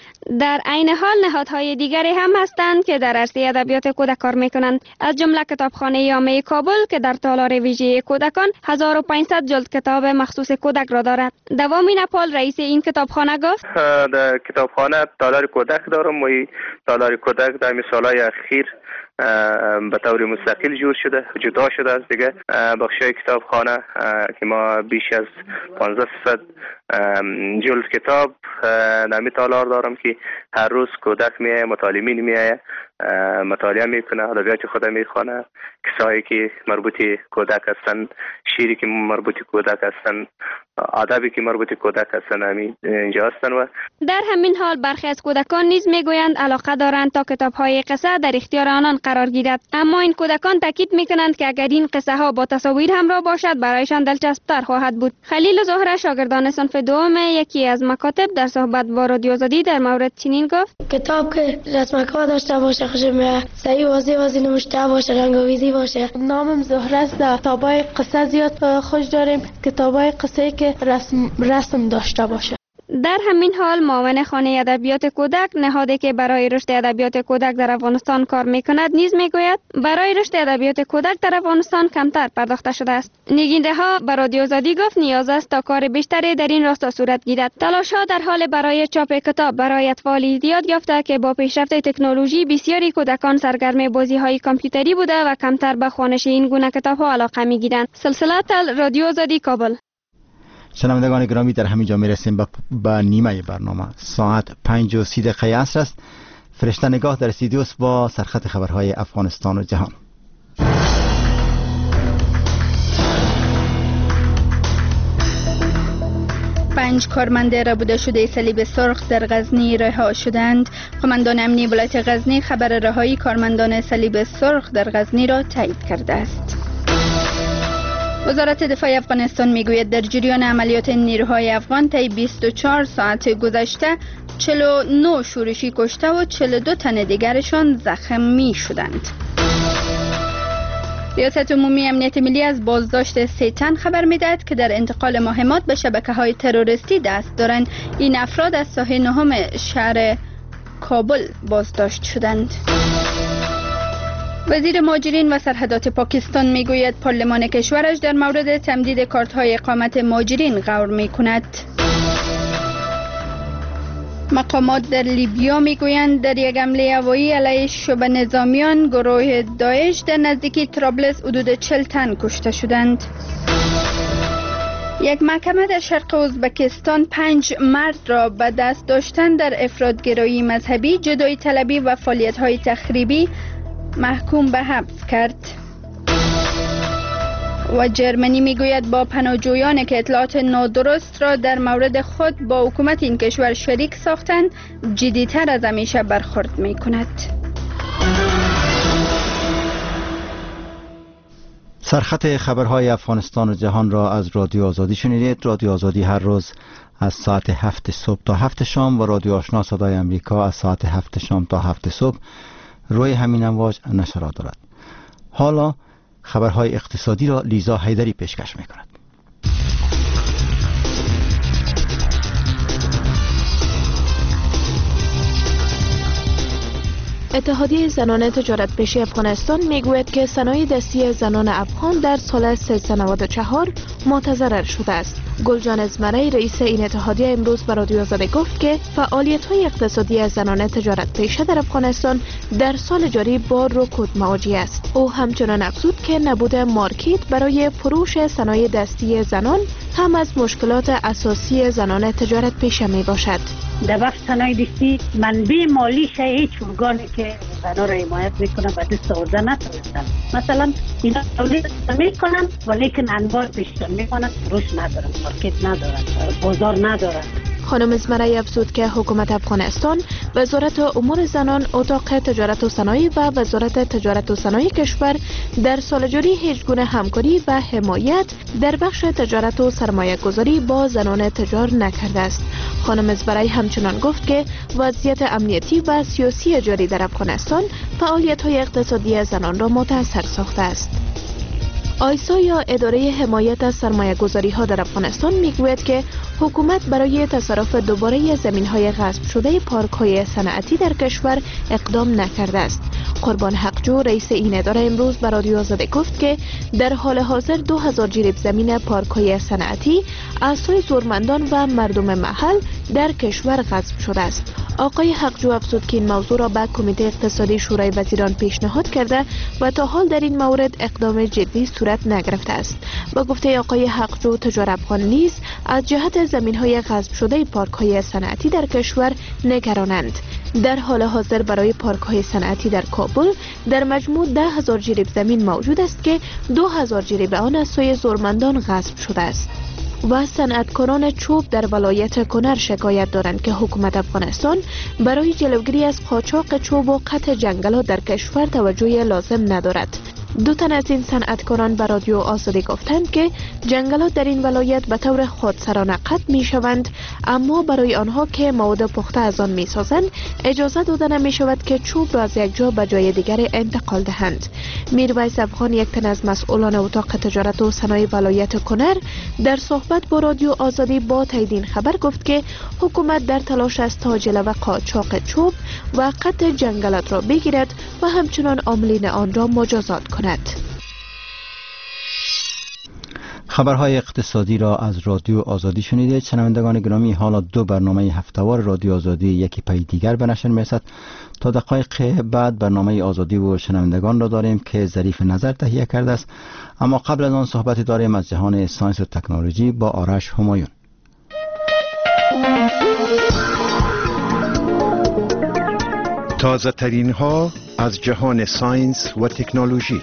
Speaker 3: در عین حال نهادهای دیگری هم هستند که در عرصه ادبیات کودک کار میکنند. از جمله کتابخانه عامه کابل که در تالار ویژه کودکان 1500 جلد کتاب مخصوص کودک را دارد. دوامین اپال رئیس این کتابخانه گفت
Speaker 20: در کتابخانه تالار کودک دارم و تالار کودک در سالهای اخیر به طور مستقل جدا شده است دیگه. بخشای کتابخانه که ما بیش از 1500 جلد کتاب نمی تالار دارم که هر روز کودک میایه، مطالعین میایه، مطالعه میکنه، ادبیات خود میخونه، قصه‌ای که مربوط کودک هستن، شعری که مربوط کودک هستن، ادبی که مربوط کودک هستن اینجا هستن. و
Speaker 3: در همین حال برخی از کودکان نیز میگویند علاقه دارند تا کتاب‌های قصه در اختیار آنان
Speaker 21: قرار گیرد. اما این کودکان تاکید میکنند که اگر این قصه ها با تصاویر همراه باشد برایشان دلچسب‌تر خواهد بود. خلیل زهره شاگردان صنف دوم یکی از مکاتب در صحبت با رادیو آزادی در مورد چنین گفت:
Speaker 22: کتاب که رسم‌ها داشته باشه، خوشم صحیح واضح نوشته باشه، رنگ‌آمیزی باشه.
Speaker 23: نامم زهره است. کتابای قصه زیاد خوش داریم، کتابای قصه که رسم داشته باشه.
Speaker 21: در همین حال معاون خانه ادبیات کودک، نهادی که برای رشد ادبیات کودک در افغانستان کار میکند، نیز میگوید برای رشد ادبیات کودک در افغانستان کمتر پرداخته شده است. نگینده ها به رادیو آزادی گفت نیاز است تا کار بیشتری در این راستا صورت گیرد. تلاش ها در حال برای چاپ کتاب برای اطفال ایجاد یافته که با پیشرفت تکنولوژی بسیاری کودکان سرگرم بازی های کامپیوتری بوده و کمتر به خوانش این گونه کتاب ها علاقه میگیرند. سلسله تل، رادیو آزادی، کابل.
Speaker 2: شنوندگان گرامی، در همین جا میرسیم به نیمه برنامه. ساعت 5:30 عصر است. فرشته نگاه در استودیوست با سرخط خبرهای افغانستان و جهان.
Speaker 3: پنج کارمند ربوده شده صلیب سرخ در غزنی رها شدند. قماندان امنی ولایت غزنی خبر رهایی کارمندان صلیب سرخ در غزنی را تایید کرده است. وزارت دفاع افغانستان میگوید در جریان عملیات نیروهای افغان طی 24 ساعت گذشته 49 شورشی کشته و 42 تن دیگرشان زخمی شدند. ریاست عمومی امنیت ملی از بازداشت 3 تن خبر میدهد که در انتقال مهمات به شبکه‌های تروریستی دست دارند. این افراد از ساحه نهم شهر کابل بازداشت شدند. وزیر مهاجرین و سرحدات پاکستان میگوید پارلمان کشورش در مورد تمدید کارت‌های اقامت مهاجرین غور میکند. مقامات در لیبیا میگویند در یک حمله هوایی علیه شبه نظامیان گروه داعش در نزدیکی طرابلس حدود 40 تن کشته شدند. یک محکمه در شرق ازبکستان 5 مرد را به دست داشتن در افراط‌گرایی مذهبی، جدایی طلبی و فعالیت‌های تخریبی محکوم به حبس کرد. و جرمنی میگوید با پناهجویانی که اطلاعات نادرست را در مورد خود با حکومت این کشور شریک ساختند جدی‌تر از همیشه برخورد میکند.
Speaker 2: سرخط خبرهای افغانستان و جهان را از رادیو آزادی شنیدید. رادیو آزادی هر روز از ساعت 7 صبح تا 7 شام و رادیو آشنا صدای امریکا از ساعت 7 شام تا 7 صبح روی همین امواج نشرات دارد. حالا خبرهای اقتصادی را لیزا حیدری پیشکش می‌کند.
Speaker 6: اتحادیه زنان تجارت پیشه افغانستان میگوید که صنایع دستی زنان افغان در سال 394 متضرر شده است. گلجان ازمری رئیس این اتحادیه امروز به رادیو آزادی گفت که فعالیت‌های اقتصادی زنان تجارت پیشه در افغانستان در سال جاری با رکود مواجه است. او همچنان افزود که نبود مارکت برای فروش صنایع دستی زنان هم از مشکلات اساسی زنان تجارت پیشه می باشد.
Speaker 24: در بخش صنایع دستی منبع مالیش هیچ ارگانی که زنان را حمایت میکنه به دست آورده نتونستن. مثلا اینا تولید میکنن ولیکن انبار پیشتر میکنن، فروش ندارن، مارکت ندارن، بازار ندارن.
Speaker 6: خانم ازمری افزود که حکومت افغانستان، وزارت امور زنان، اتاق تجارت و صنایع و وزارت تجارت و صنایع کشور در سال جاری هیچ گونه همکاری و حمایت در بخش تجارت و سرمایه گذاری با زنان تجار نکرده است. خانم ازمری همچنان گفت که وضعیت امنیتی و سیاسی جاری در افغانستان فعالیت‌های اقتصادی زنان را متاثر ساخته است. آیسا یا اداره حمایت از سرمایه گذاری ها در افغانستان میگوید که حکومت برای تصرف دوباره زمین های غصب شده پارک های صنعتی در کشور اقدام نکرده است. قربان حقجو رئیس این اداره امروز به رادیو آزادی گفت که در حال حاضر 2000 جریب زمین پارک های صنعتی از سوی زورمندان و مردم محل در کشور غصب شده است. آقای حقجو افزود که این موضوع را به کمیته اقتصادی شورای وزیران پیشنهاد کرده و تا حال در این مورد اقدام جدی صورت نگرفته است. با گفته آقای حقجو، تجار افغان نیز از جهت زمین‌های غصب شده پارک‌های صنعتی در کشور نگرانند. در حال حاضر برای پارک‌های صنعتی در کابل در مجموع 10,000 جریب زمین موجود است که 2,000 جریب آن از سوی زورمندان غصب شده است. و صنعتکاران چوب در ولایت کنر شکایت دارند که حکومت افغانستان برای جلوگیری از قاچاق چوب و قطع جنگلات در کشور توجه لازم ندارد. دو تن از این صنعتکاران به رادیو آزادی گفتند که جنگلات در این ولایت به طور خودسرانه قطع می شوند، اما برای آنها که مواد پخته از آن می سازند اجازه داده نمی شود که چوب را از یک جا به جای دیگر انتقال دهند. میرویس افغان، یک تن از مسئولان اتاق تجارت و صنایع ولایت کنر، در صحبت با رادیو آزادی با تایید این خبر گفت که حکومت در تلاش است تا جلوه قاچاق چوب و قطع جنگلات را بگیرد و همچنان عاملین آن را مجازات کند.
Speaker 2: خبرهای اقتصادی را از رادیو آزادی شنیدید. شنوندگان گرامی، حالا دو برنامه هفتهوار رادیو آزادی یکی پی دیگر به نشر می‌رسد. تا دقایق بعد برنامه آزادی و شنوندگان را داریم که ظریف نظر تهیه کرده است، اما قبل از آن صحبتی داریم از جهان ساینس و تکنولوژی با آرش همایون.
Speaker 12: تازه ترین ها از جهان ساینس و تکنولوژی.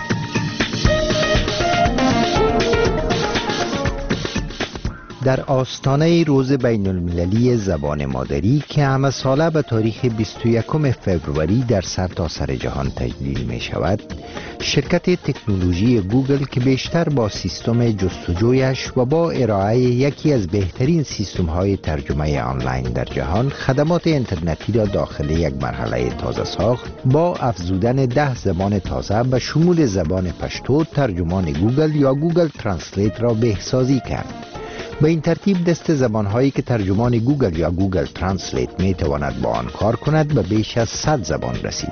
Speaker 1: در آستانه روز بین المللی زبان مادری که همه ساله به تاریخ 21 فوریه در سرتاسر جهان تجلیل می شود، شرکت تکنولوژی گوگل که بیشتر با سیستم جستجویش و با ارائه یکی از بهترین سیستم های ترجمه آنلاین در جهان خدمات اینترنتی را داخل یک مرحله تازه ساخت، با افزودن 10 زبان تازه به شمول زبان پشتو، ترجمان گوگل یا گوگل ترنسلیت را بهسازی کرد. به این ترتیب دست زبانهایی که ترجمان گوگل یا گوگل ترنسلیت می تواند با آن کار کند به بیش از 100 زبان رسید.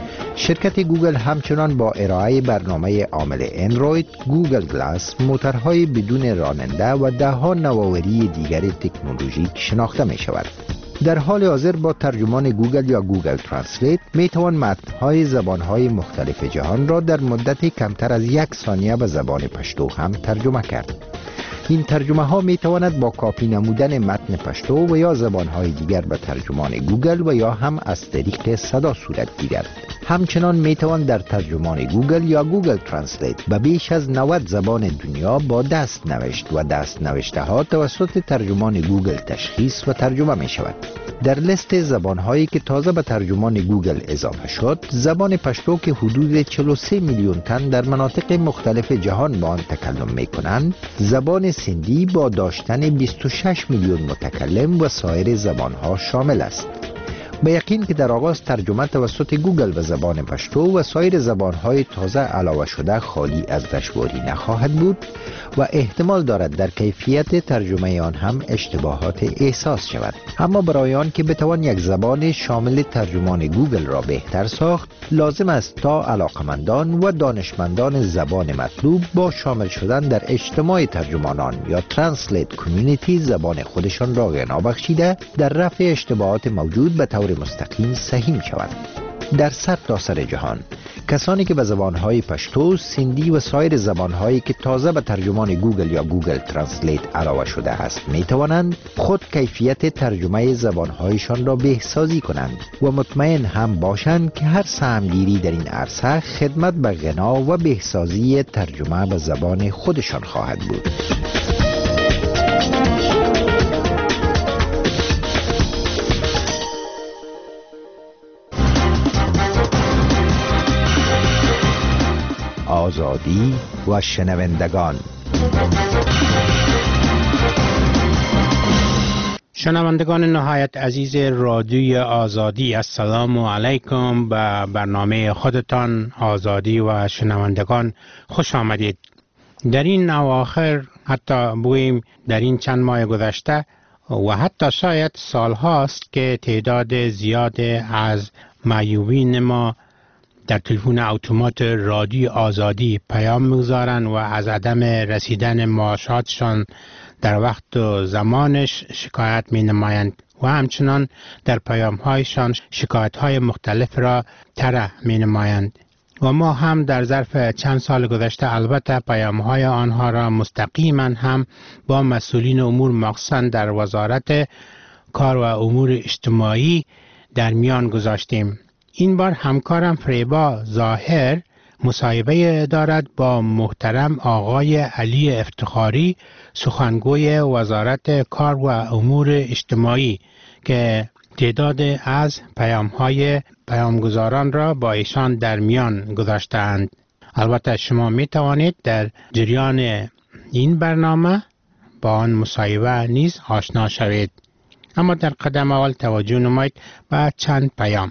Speaker 1: شرکت گوگل همچنان با ارائه برنامه عامل اندروید، گوگل گلاس، موتورهای بدون راننده و ده‌ها نوآوری دیگر تکنولوژیک شناخته می شود. در حال حاضر با ترجمان گوگل یا گوگل ترنسلیت می توان متن‌های زبانهای مختلف جهان را در مدت کمتر از 1 ثانیه به زبان پشتو هم ترجمه کرد. این ترجمه ها می تواند با کاپی نمودن متن پشتو و یا زبان های دیگر به ترجمان گوگل و یا هم از طریق صدا صورت گیرد. همچنان می توان در ترجمان گوگل یا گوگل ترنسلیت به بیش از 90 زبان دنیا با دست نوشت و دست نوشته ها توسط ترجمان گوگل تشخیص و ترجمه می شود. در لیست زبان هایی که تازه به ترجمان گوگل اضافه شد، زبان پشتو که حدود 43 میلیون تن در مناطق مختلف جهان با آن تکلم می کنند، زبان سندی با داشتن 26 میلیون متکلم و سایر زبانها شامل است. به یقین که در آغاز ترجمه توسط گوگل به زبان پشتو و سایر زبانهای تازه علاوه شده خالی از دشواری نخواهد بود و احتمال دارد در کیفیت ترجمه آن هم اشتباهات احساس شود. اما برای آن که بتوان یک زبان شامل ترجمان گوگل را بهتر ساخت، لازم است تا علاقمندان و دانشمندان زبان مطلوب با شامل شدن در اجتماع ترجمانان یا ترنسلیت کمیونیتی زبان خودشان را غنا بخشیده در رفع اشتباهات موجود به طور مستقیم سهیم شوند. در سرتاسر جهان کسانی که به زبانهای پشتو، سندی و سایر زبانهایی که تازه به ترجمان گوگل یا گوگل ترنسلیت علاوه شده است می توانند خود کیفیت ترجمه زبانهایشان را بهسازی کنند و مطمئن هم باشند که هر سهمگیری در این عرصه خدمت به غنا و بهسازی ترجمه به زبان خودشان خواهد بود. آزادی و شنوندگان.
Speaker 5: شنوندگان نهایت عزیز رادیوی آزادی، السلام علیکم. به برنامه خودتان آزادی و شنوندگان خوش آمدید. در این اواخر، حتی بویم در این چند ماه گذشته و حتی شاید سال هاست که تعداد زیاد از معیوبین ما در تلفن اتومات رادیو آزادی پیام می‌گذارند و از عدم رسیدن معاشاتشان در وقت و زمانش شکایت می‌نمایند و همچنان در پیام‌هایشان شکایت‌های مختلف را طرح می‌نمایند و ما هم در ظرف چند سال گذشته البته پیام‌های آنها را مستقیما هم با مسئولین امور مخصوصاً در وزارت کار و امور اجتماعی در میان گذاشتیم. این بار همکارم فریبا ظاهر مصاحبه دارد با محترم آقای علی افتخاری، سخنگوی وزارت کار و امور اجتماعی، که تعداد از پیام‌های پیامگزاران را با ایشان در میان گذاشتند. البته شما می توانید در جریان این برنامه با آن مصاحبه نیز آشنا شوید. اما در قدم اول توجه نمایید به چند پیام.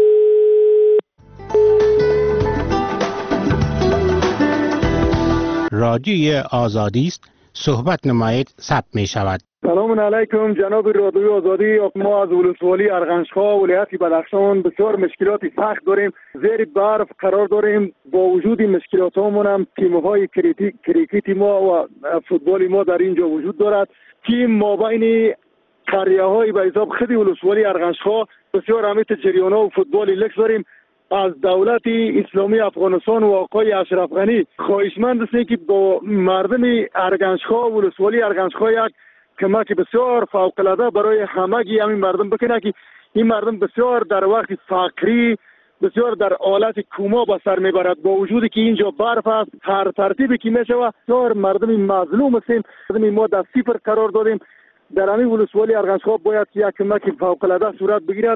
Speaker 5: رادیوی آزادی است، صحبت نمایید، ثبت می شود.
Speaker 8: سلام علیکم جناب رادیوی آزادی. ما از ولسوالی ارغنجخا ولایت بدخشان بسیار مشکلات سخت داریم. زیر برف قرار داریم. با وجود مشکلات هامون هم تیم‌های کریکت ما و فوتبال ما در اینجا وجود دارد. تیم ما بین قریه‌های به حساب خود ولسوالی ارغنجخا بسیار اهمیت جریان‌ها و فوتبال لکس داریم. از دولت اسلامی افغانستان و آقای اشرف غنی خواهشمند هستیم که با مردم ارغنجخا ولسوالی ارغنجخا یک کمک بسیار فوق‌العاده برای همگی همین مردم بکنه که این مردم بسیار در وقت فقری بسیار در حالت کوما به سر میبرد. با وجودی که اینجا برف است، هر ترتیبی که میشود بسیار مردم مظلوم هستیم. مردم ما در صفر قرار دادیم. در همین ولسوالی ارغنجخا باید یک کمک فوق‌العاده صورت بگیرد.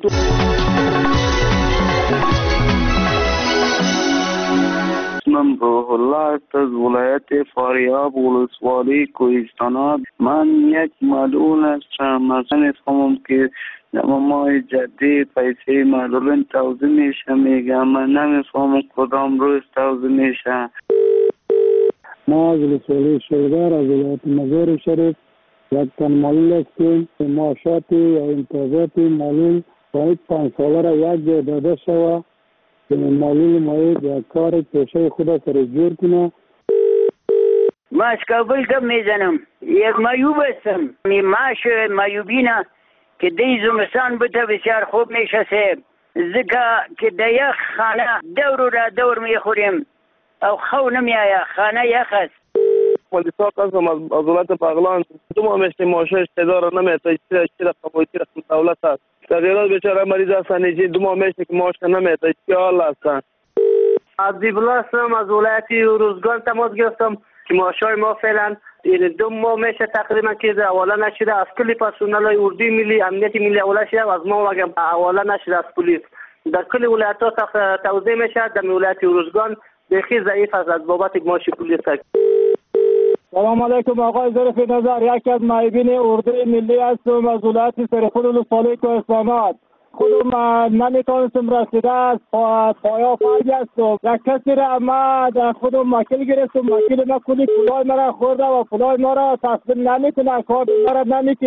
Speaker 9: من روح الله از ولایت فاریاب ولسوالی کوهستان. من یک معلول هستم. مثلا نفهمم که ماه جدی پیسه معلولین توزیع میشه. میگم من نمیفهمم کدام روز توزیع میشه.
Speaker 10: ما از ولسوالی شلغر از ولایت مزار شریف یک تن معلول هستیم. معاشات یا امتیازات معلول باید 5 ساله را یک جای داده شود که معلول باید یک کار پیشه خود سر جور کنه.
Speaker 11: ما از کابل کم میزنم. یک مایوب هستم. معاش مایوبینه که دی زمستان بوده بسیار خوب میشه سیب. زکا که در یک خانه دور را دور میخوریم او خو نمیایه. خانه یک است.
Speaker 25: مهندساق هستم از ولایت بغلان. 2 ماه میشه معاشش تدار نمیده. چی رقم دولت هست. تغییرات بیچاره مریض هستن. 2 ماه میشه که معاش نمیده. چی حال هستن؟
Speaker 26: عبدالله هستم از ولایت روزگان تماس گرفتم که معاشای ما فعلا 2 ماه میشه تقریبا که حواله نشده. از کل پرسنل اردوی ملی امنیت ملی حواله شده. از ما مگم حواله نشده از پلیس. در کل ولایت ها توزیع میشه. در ولایت روزگان بخی ضعیف است از بابت معاش پلیس.
Speaker 10: سلام علیکم آقای ظریف نظر. یکی از معیبین اردوی ملی هستم از ولایت سرخود ولسوالی کوهستانات. خودم نمیتونستم رسیده از پایا فرگی هستم. یک کسی را ما در خودم مکل گرفتم. مکل ما کلی پولای مرا خورده و پولای ما را تقسیم نمیکنه. کار مرا نمیکنه.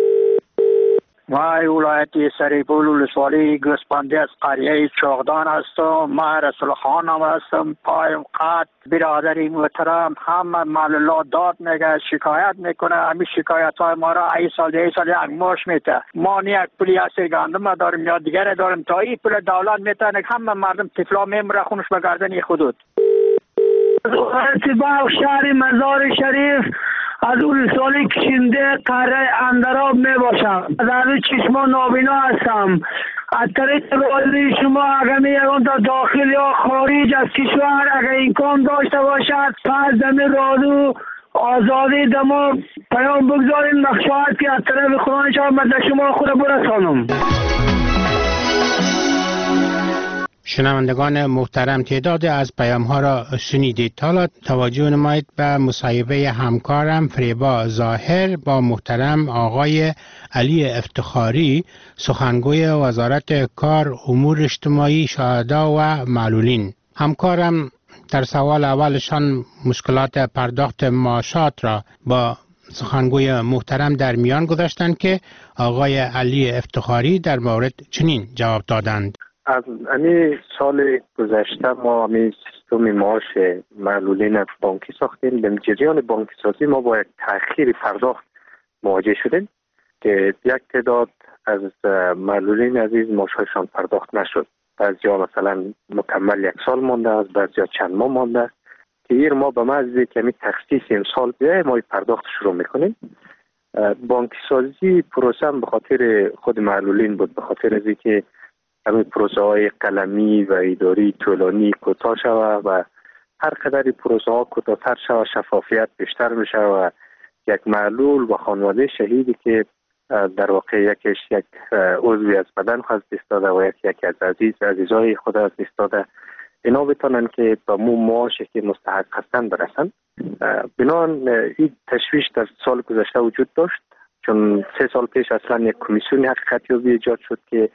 Speaker 27: ما ولایت سریپول ولسوالی گوسپندی از قریه چاغدان هستم. ما رسول خانم هستم. پایم قد برادری محترم همه معلولات داد میگه شکایت میکنه. همین شکایت های ما را ای سال یک ماش میته. ما نه یک پولی اصیر گندم داریم یا دیگر داریم. تا این پول دولت میته همه مردم طفلا میمره خونش به گردن خودت.
Speaker 26: اتباع شهر مزار شریف از ولسوالی کشنده قره اندراب می باشم. از چشما نابینا هستم. از طریق رادیوی شما اگر می یکان تا داخل یا خارج از کشور اگر امکان داشته باشد پس دمی رادیو آزادی دما پیام بگذاریم. نخشاید که از طرف خدا نشاید شما خود برسانم.
Speaker 5: شنوندگان محترم، تعداد از پیام ها را شنیدید. حالا توجه نمایید به مصاحبه همکارم فریبا ظاهر با محترم آقای علی افتخاری، سخنگوی وزارت کار، امور اجتماعی، شهدا و معلولین. همکارم در سوال اولشان مشکلات پرداخت معاشات را با سخنگوی محترم در میان گذاشتند که آقای علی افتخاری در مورد چنین جواب دادند.
Speaker 28: از امی سال گذشته ما امی سیستم معاش معلولین بانکی ساختیم. در جریان بانکی سازی ما با یک تأخیر پرداخت مواجه شدیم که یک تعداد از معلولین عزیز معاششان پرداخت نشد. بعضیا مثلا مکمل 1 سال مانده است، بعضیا چند ماه مانده است که ایر ما به محض که تخصیص امسال بیایه ما پرداخت شروع میکنیم. بانکی سازی پروسه به خاطر خود معلولین بود، به خاطر از اینکه همین پروسه های قلمی و اداری طولانی کوتاه شود و هر قدر پروسه ها کوتاه‌تر شود و شفافیت بیشتر میشه و یک معلول و خانواده شهیدی که در واقع یکیش یک عضوی از بدن خود دست داده و یکی از عزیزای خود از دست داده، اینا بتونن که به معاشی که مستحق هستن برسن. بنابراین این تشویش در سال گذشته وجود داشت، چون 3 سال پیش اصلا یک کمیسیون حقیقت یابی ایجاد شد که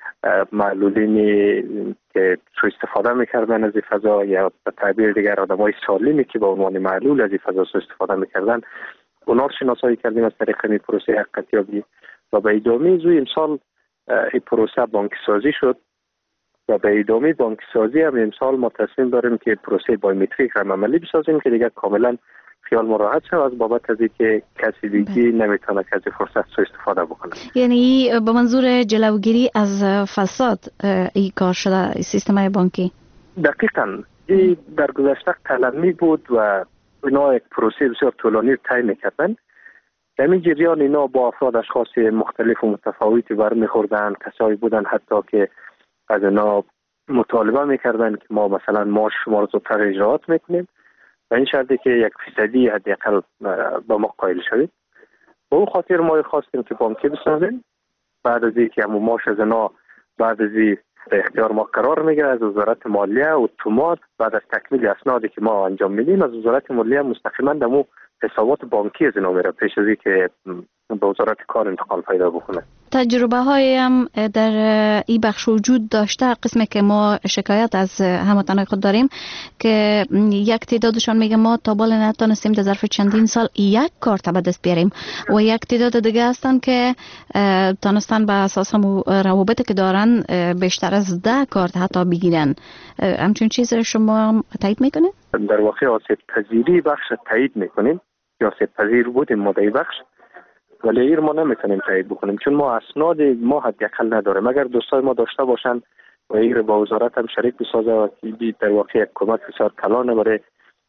Speaker 28: معلولینی که سوء استفاده میکردن از این فضا یا به تعبیر دیگر آدمای سالمی که به عنوان معلول از این فضا سوء استفاده میکردن، اونا رو شناسایی کردیم از طریق این پروسه حقیقت یابی و به ادامه زوی امسال این پروسه بانکی سازی شد و به ادامه بانکی سازی هم امسال ما تصمیم داریم که پروسه بایومتریک را عملی بسازیم که دیگه کاملا خیال راحت شد از بابت از اینکه کسی دیگه نمیتونه که از فرصت سوء استفاده بکنه.
Speaker 4: یعنی به منظور جلوگیری از فساد این کار شده سیستم بانکی؟
Speaker 28: دقیقاً این در گذشته قلمی بود و اینا یک پروسه بسیار طولانی طی میکردن. در این جریان اینا با افراد اشخاص مختلف و متفاوتی برمیخوردن، کسایی بودن حتی که از اینا مطالبه میکردن که ما مثلا معاش شما رو زودتر اجراات میکنیم و این شرطی که 1% حداقل به ما قائل شوید. به اون خاطر ما خواستیم که بانکی بسازیم. بعد از اینکه همون معاش از اینا بعد از این به اختیار ما قرار میگیره از وزارت مالیه اتومات بعد از تکمیل اسنادی که ما انجام میدیم از وزارت مالیه مستقیما دمو حسابات بانکی از اینا میره پیش از اینکه به وزارت کار انتقال پیدا بکنه.
Speaker 4: تجربه های هم در این بخش وجود داشته. قسمی که ما شکایت از هموطنان خود داریم که یک تعدادشان میگه ما تا بالا نتونستیم در ظرف چندین سال یک کارت به دست بیاریم و یک تعداد دیگه هستن که تونستن به اساس روابطی که دارن بیشتر از 10 کارت حتی بگیرن. همچون چیز شما تایید میکنید؟
Speaker 28: در واقع آسیب پذیری بخش تایید میکنیم. آسیب پذیر بودیم ما در بخش، ولی ایر ما نمیتونیم تایید بکنیم چون ما اسناد ما حداقل نداریم. اگر دوستای ما داشته باشن و ایر با وزارت هم شریک بسازه و در واقع یک کمک بسیار کلانه برای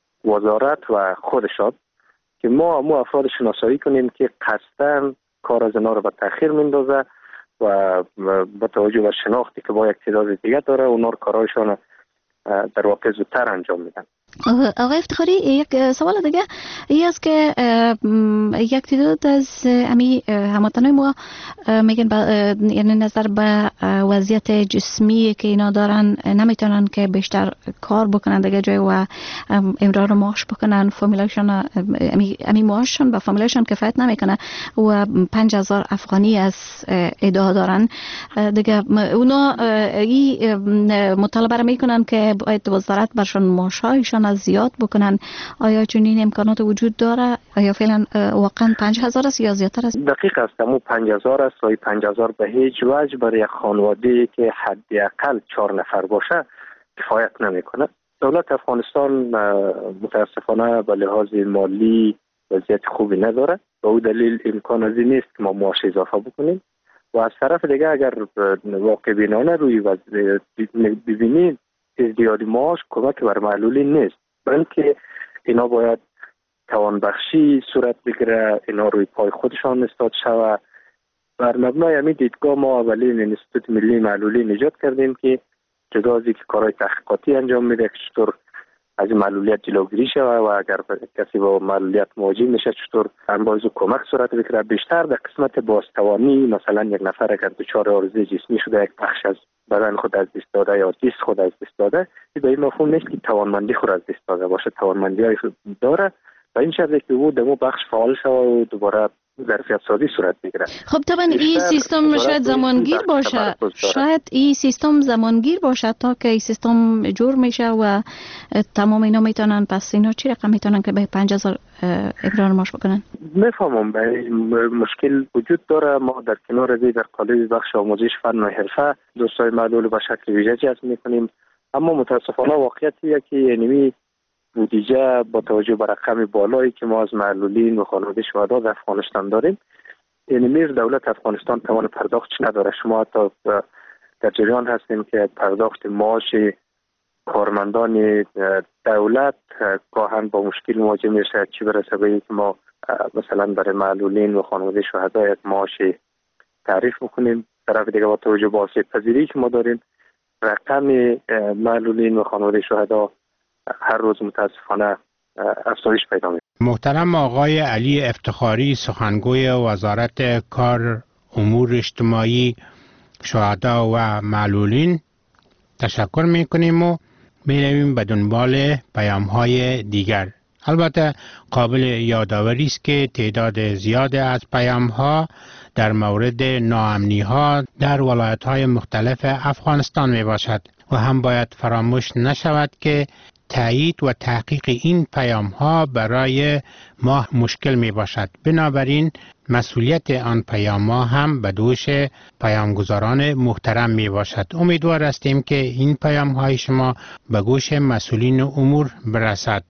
Speaker 28: وزارت و خودشان که ما افراد شناسایی کنیم که قصداً کار از اینا رو به تأخیر میندازه و با توجه به شناختی که با یک تعداد دیگه داره اونا رو کارایشان در واقع زودتر انجام میدن.
Speaker 4: آقای افتخاری یک سوال دیگه این است که یک تعداد از هموطنان ما میگن یعنی نظر به وضعیت جسمی که اینا دارن نمیتونن که بیشتر کار بکنن دیگه جای و امرار معاش بکنن، فامیلاشون معاششون به فامیلاشون کفایت نمیکنه و 5000 افغانی از ادعا دارن دیگه. اونا این مطالبه را میکنن که باید وزارت برشون معاشایشون از زیاد بکنن. آیا چنین امکانات وجود داره؟ آیا فعلا واقعا 5000 است یا زیادتر است؟
Speaker 28: دقیق است، همون 5000 است و 5000 به هیچ وجه برای یک خانواده که حداقل 4 نفر باشه کفایت نمیکنه. دولت افغانستان متاسفانه به لحاظ مالی وضعیت خوبی نداره و او دلیل امکان از این نیست که ما معاش اضافه بکنیم و از طرف دیگه اگر واقع بینانه روی ببینید ازدیاد معاش کمک بر معلولین نیست، بلکه اینا باید توانبخشی صورت بگیره، اینا روی پای خودشان استاد شوه. بر مبنای همین دیدگاه ما اولین انستیتوت ملی معلولین ایجاد کردیم که جدا از اینکه کارهای تحقیقاتی انجام میده که چطور از این معلولیت جلوگیری شوه و اگر کسی با معلولیت مواجه میشه چطور انباز و کمک صورت بگیره. بیشتر در قسمت بازتوانی، مثلا یک نفر اگر دچار عارضه جسمی شده یک بخش از بدن خود از دست داده یا دست خود از دست داده، به این مفهوم نیست که توانمندی خود از دست داده باشه، توانمندی های داره و این شرطی که او دمو بخش فعال شوه و دوباره ظرفیت سازی صورت بگیره.
Speaker 4: خب طبعا این سیستم شاید زمانگیر باشه، شاید این سیستم زمانگیر باشه تا که این سیستم جور میشه و تمام اینا میتونن. پس اینا چی رقم میتونن که به 5000 ابرار معاش بکنن؟
Speaker 28: میفهمم مشکل وجود داره. ما در کنار از در قالب بخش آموزش فن و حرفه دوستای معلول به شکل ویژه جذب میکنیم، اما متاسفانه واقعیتیه که یعنی بودجه با توجه به رقم بالایی که ما از معلولین و خانواده شهدا در افغانستان داریم، یعنی میر دولت افغانستان توان پرداخت نداره. شما تا در جریان هستیم که پرداخت معاش کارمندان دولت گاهن با مشکل مواجه میشه، چی برسه به اینکه ما مثلا برای معلولین و خانواده شهدا یک معاش تعریف میکنیم. طرف دیگه با توجه به آسیب پذیری که ما داریم، رقم معلولین و خانواده شهدا هر روز متاسفانه افزایش پیدا می‌کنه.
Speaker 5: محترم آقای علی افتخاری، سخنگوی وزارت کار، امور اجتماعی، شهدا و معلولین، تشکر میکنیم و میرویم به دنبال پیام‌های دیگر. البته قابل یادآوری است که تعداد زیاد از پیام‌ها در مورد ناامنی‌ها در ولایت‌های مختلف افغانستان میباشد و هم باید فراموش نشود که تایید و تحقیق این پیام‌ها برای ما مشکل میباشد. بنابراین مسئولیت آن پیام‌ها هم به دوش پیامگذاران محترم میباشد. امیدوار هستیم که این پیام‌های شما به گوش مسئولین امور برسد.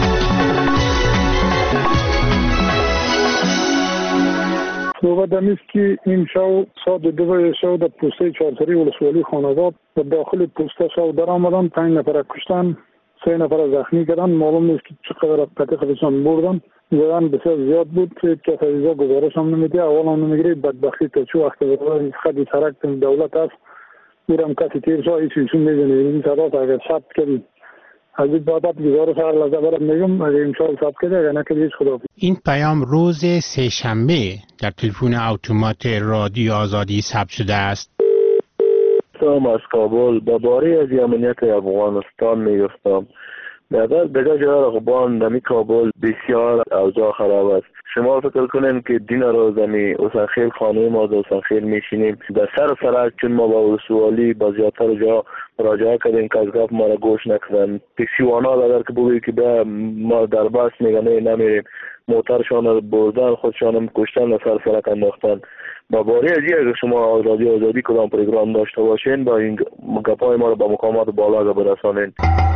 Speaker 10: صحبت دمیست که این شو ساعت 2 شو در پوسته چهارسری ولسوالی خانواد و داخل پوسته شو در آمدن، 5 نفر کشتن، 3 نفر زخمی کردن. معلوم نیست که چقدر قطع خودشان بردن. زدن بسیار زیاد بود که کسی از گزارش هم نمیده، اول هم نمیگیره. بدبختی تا چه وقت خدی سرک دولت است میرم کسی تیر شا ایشون میزنه. این صدا اگر ثبت کردی از این بابت گزارش هر لحظه برات میگم، اگر امشب ثبت کرده اگر نکردی هیچ خدا.
Speaker 5: این پیام روز سه‌شنبه در تلفن اتومات رادیو آزادی ثبت شده است.
Speaker 25: سلام از کابل. درباره از امنیت افغانستان میگفتم. در بجای رغبان دمی کابل بسیار اوضاع خراب است. شما فکر کنین که دین روز دمی اوسنخیل خانه ما در اوسنخیل میشینیم در سر سرک، چون ما با ولسوالی با زیادتر جا مراجعه کردیم که از گفت ما را گوش نکردن. تکسیوانا اگر که بگویی که به ما در بس میگنه نمیریم، موترشان را بردن، خودشان هم کشتن و سر سرک انداختن. با باره از اگر شما آزادی کدام پروگرام داشته باشین با این گپای ما را به مقامات بالا برسانین.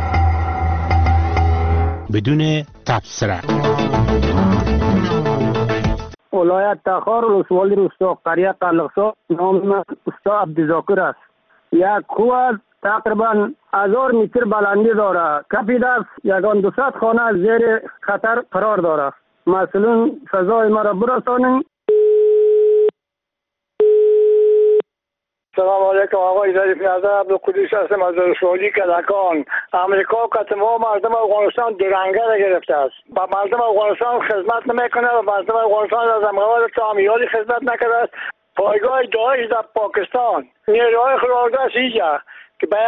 Speaker 5: بدون تبصره.
Speaker 10: ولایت تخار ولسوالی روستا قریه قلقسا، نام من استا عبدالذاکر است. یک کوه تقریبا 1000 متر بلندی داره. کپید است. یگان 200 خانه از زیر خطر قرار داره. مسئولین سزای مرا برسانید.
Speaker 26: سلام علیکم آقای ظریف نظر عبدالقدوس هستم از ولسوالی کلکان. امریکا که ما مردم افغانستان درنگه را گرفته است. با مردم افغانستان خدمت نمیکنه و مردم افغانستان از امروز تعمیراتی خدمت نکرده است. پایگاه داعش در پاکستان نیروهای خودآگاه اینجا که به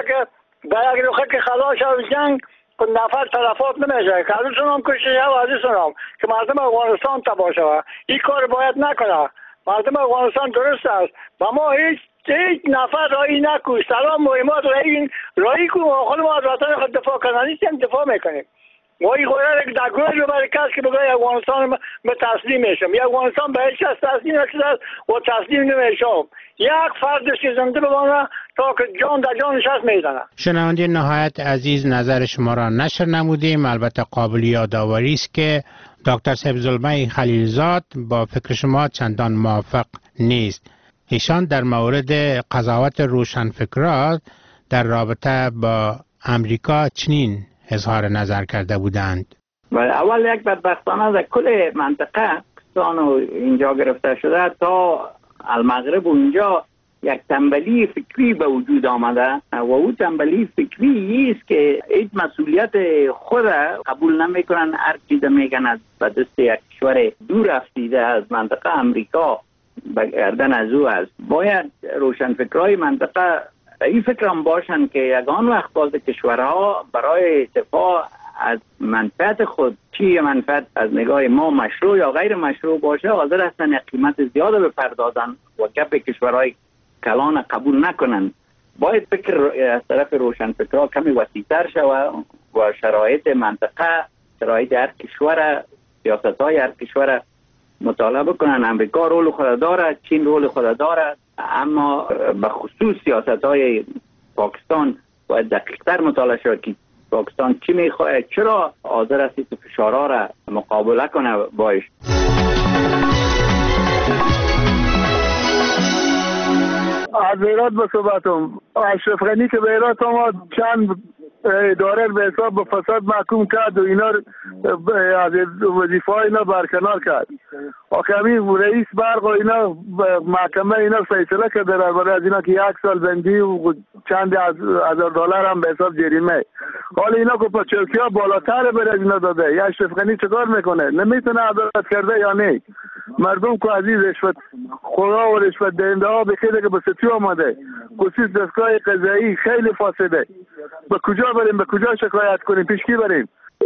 Speaker 26: یک رخه که خلاص از جنگ نفر تلفات نمیشه که ازشون هم کشته شد و ازشون هم که مردم افغانستان تباه شود. این کار باید نکنه. مردم افغانستان درست است و ما هیچ نفر رایی نکوش. سلام مهمات رایی کن و خود ما از وطن خود دفاع کنن. نیستیم دفاع میکنیم. ما این خوره یک دگوه رو برای کس که بگه افغانستان به تسلیم میشم. یک افغانستان به هیچ کس تسلیم نشده است و تسلیم نمیشم. یک فردش که زنده بمانه تا که جان در جان نشست میزنه.
Speaker 5: شنونده نهایت عزیز، نظر شما را نشر نمودیم. البته قابل یادآوری است که دکتر سیف‌الزلمه خلیلزاد با فکر شما چندان موافق نیست. ایشان در مورد قضاوت روشنفکران در رابطه با امریکا چنین اظهار نظر کرده بودند.
Speaker 7: اول یک بدبختانه در کل منطقه پاکستان و اینجا گرفته شده تا المغرب و اینجا یک تنبلی فکری به وجود آمده و او تنبلی فکری است که هیچ مسئولیت خود قبول نمیکنن. هر چیز میگن از دست یک کشور دور افتیده از منطقه امریکا به گردن از او است. باید روشنفکرای منطقه این فکر هم باشن که یگان وقت باز کشورها برای دفاع از منفعت خود، چی منفعت از نگاه ما مشروع یا غیر مشروع باشه، حاضر هستن یک قیمت زیاده بپردازن و گپ کشورهای کلان قبول نکنن. باید فکر از طرف روشنفکرها کمی وسیع‌تر شود و شرایط منطقه، شرایط هر کشور، سیاست‌های هر کشور مطالعه بکنن. امریکا رول خود داره، چین رول خود داره، اما به خصوص سیاست‌های پاکستان باید دقیق‌تر مطالعه شود که پاکستان چی میخواد، چرا حاضر است که فشارها را مقابله کنه باش.
Speaker 26: از ایراد به صحبتم. اشرف غنی که به ایراد آمد چند اداره به حساب به فساد محکوم کرد و اینا از وظیفه اینا برکنار کرد. آخه همین رئیس برق و اینا محکمه اینا فیصله کرده برای از اینا که 1 سال بندی و
Speaker 8: چند هزار دلار هم به حساب جریمه. حالا اینا که پاچوکی ها بالاتر بر از اینا داده، یا اشرف غنی چکار میکنه؟ نمیتونه عدالت کرده یا نه؟ مردم که عزیز رشوت خدا و رشوت دهنده ها بخیده که به سطحی آمده، خصوص دستگاه قضایی خیلی فاسده. به کجا بریم؟ به کجا شکایت کنیم؟ پیش کی بریم؟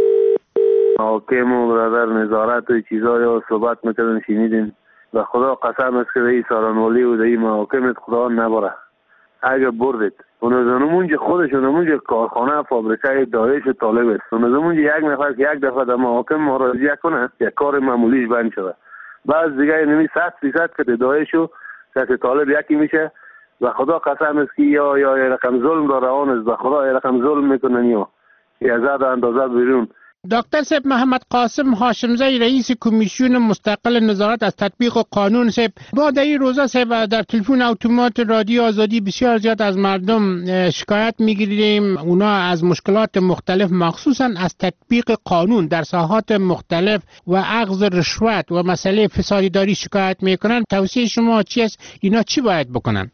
Speaker 25: حاکم و برادر نظارت و چیزایی ها صحبت میکردن شنیدیم. به خدا قسم است که در این سارانوالی و در این محاکمت خدا نبره. اگر بردید اونجا خودشون اونجا کارخانه فابریکه داعش و طالب است. اونجا یک نفر که یک دفعه در محاکم مراجعه کنه یک کار معمولیش بند شده. بعض دیگه نمی 100% که داعش و که طالب یکی میشه. و خدا قسم است که یا رقم ظلم داره آن است. به خدا رقم ظلم میکنن یا زد اندازه بیرون.
Speaker 5: دکتر صاحب محمد قاسم هاشمزی رئیس کمیسیون مستقل نظارت از تطبیق قانون صاحب، با در این روزه صاحب در تلفن اتومات رادیو آزادی بسیار زیاد از مردم شکایت میگیریم. اونا از مشکلات مختلف مخصوصا از تطبیق قانون در ساحات مختلف و اخذ رشوت و مسئله فسادی شکایت میکنن. توصیه شما چی است؟ اینا چی باید بکنن؟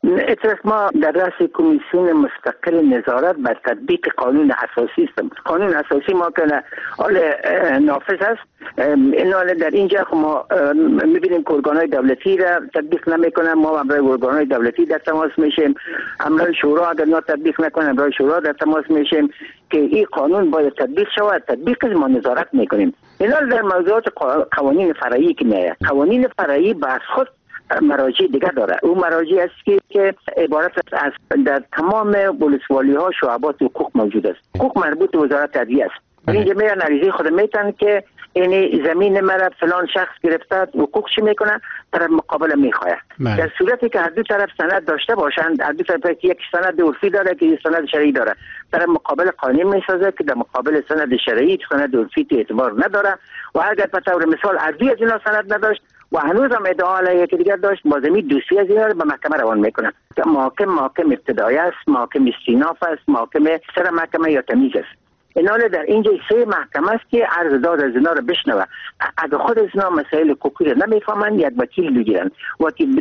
Speaker 13: ما در رأس کمیسیون مستقل نظارت بر تطبیق قانون اساسی است. قانون اساسی ما که نافذ است، این در اینجا ما میبینیم که ارگان‌های دولتی را تطبیق نمیکنن. ما برای ارگان‌های دولتی در تماس میشیم، امرای شورا اگر نه تطبیق نکنن امرای شورا در تماس میشیم که این قانون باید تطبیق شود. تطبیق ما نظارت میکنیم. اینا در موضوعات قوانین فرعی که میاد، قوانین فرعی بر خود مراجع دیگه داره. اون مراجع است که عبارت از در تمام ولسوالی ها شعبات حقوق موجود است. حقوق مربوط به وزارت عدلیه است. اینجا میرن عریضه خود میتن که این زمین مرا فلان شخص گرفته، حقوق چی میکنه؟ طرف مقابل میخواه. در صورتی که هر دو طرف سند داشته باشند، هر دو طرف یک سند عرفی داره که یک سند شرعی داره، طرف مقابل قانون میسازه که در مقابل سند شرعی سند عرفی اعتبار نداره. و اگر به طور مثال هر دو از اینا سند نداشت و هنوز هم ادعا علیه که دیگر داشت، بازمی دوستی از اینا رو به محکمه روان میکنن. محاکم ابتدایی است، محاکم استیناف است، محاکم سر محکمه یا تمیز است. اینا در اینجا 3 محکمه است که عرض داد از اینا رو بشنوه. اگه خود از اینا مسائل حقوقی رو نمیفهمن، یک وکیل بگیرن. وکیل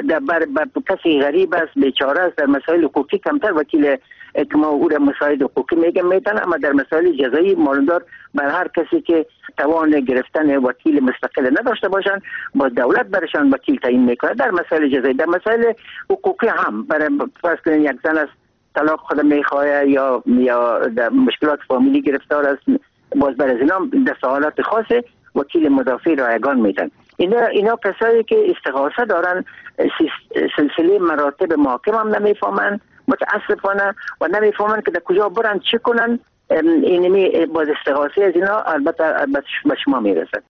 Speaker 13: کسی غریب است، بیچاره است، در مسائل حقوقی کمتر وکیل که ما او را مسائل حقوقی میتن، اما در مسائل جزایی مالدار بر هر کسی که توان گرفتن وکیل مستقل نداشته باشن، با دولت برشان وکیل تعیین میکنه. در مسائل جزایی، در مسائل حقوقی هم برای فرض کنید یک زن است طلاق خود میخواه یا در مشکلات فامیلی گرفتار است، باز بر از اینا در سوالات خاص وکیل مدافع رایگان میتن. اینا کسایی که استغاثه دارن، سلسله مراتب محاکم هم نمیفهمن متاسفانه، و نمیفهمن که در کجا برن چی کنن. اینمی باز استغاثه از اینا البته به شما میرسد.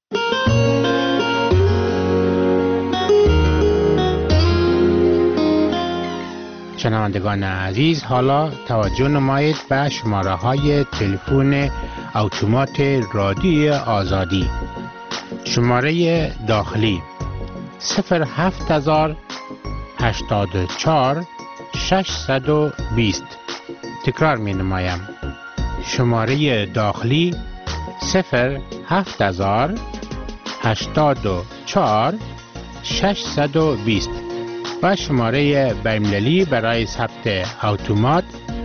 Speaker 5: شنوندگان عزیز، حالا توجه نمایید به شماره های تلفن اتومات رادیو آزادی. شماره داخلی 07084 620. تکرار می نمایم. شماره داخلی 07084 620 و شماره بین‌المللی برای ثبت اتومات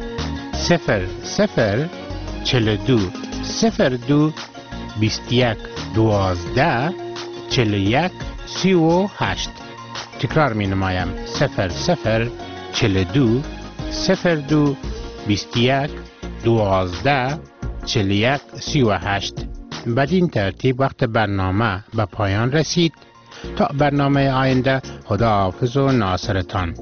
Speaker 5: 0042 02 21 12 41 38. تکرار می نمایم 0042 02 21 12 41 38. بدین ترتیب وقت برنامه به پایان رسید. تا برنامه آینده، خداحافظ و ناصرتان.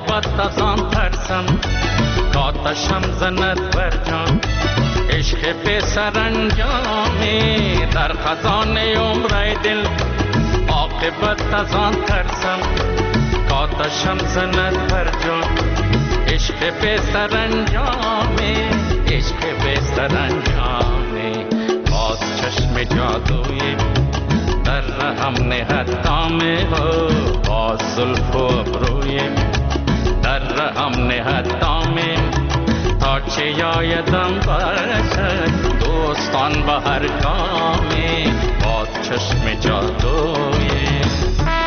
Speaker 14: عاقبت از آن ترسم کاتشم زند بر جان عشق پسر انجامی در خزانه عمر دل عاقبت از آن ترسم کاتشم زند بر جان عشق پسر انجامی عشق پسر انجامی باز چشم جادویی در رحم نهد دامه باز زلف و ابروی در رحم نهد دامه تا چه یایدم برشد دوستان به هر گامی باز چشم جادویی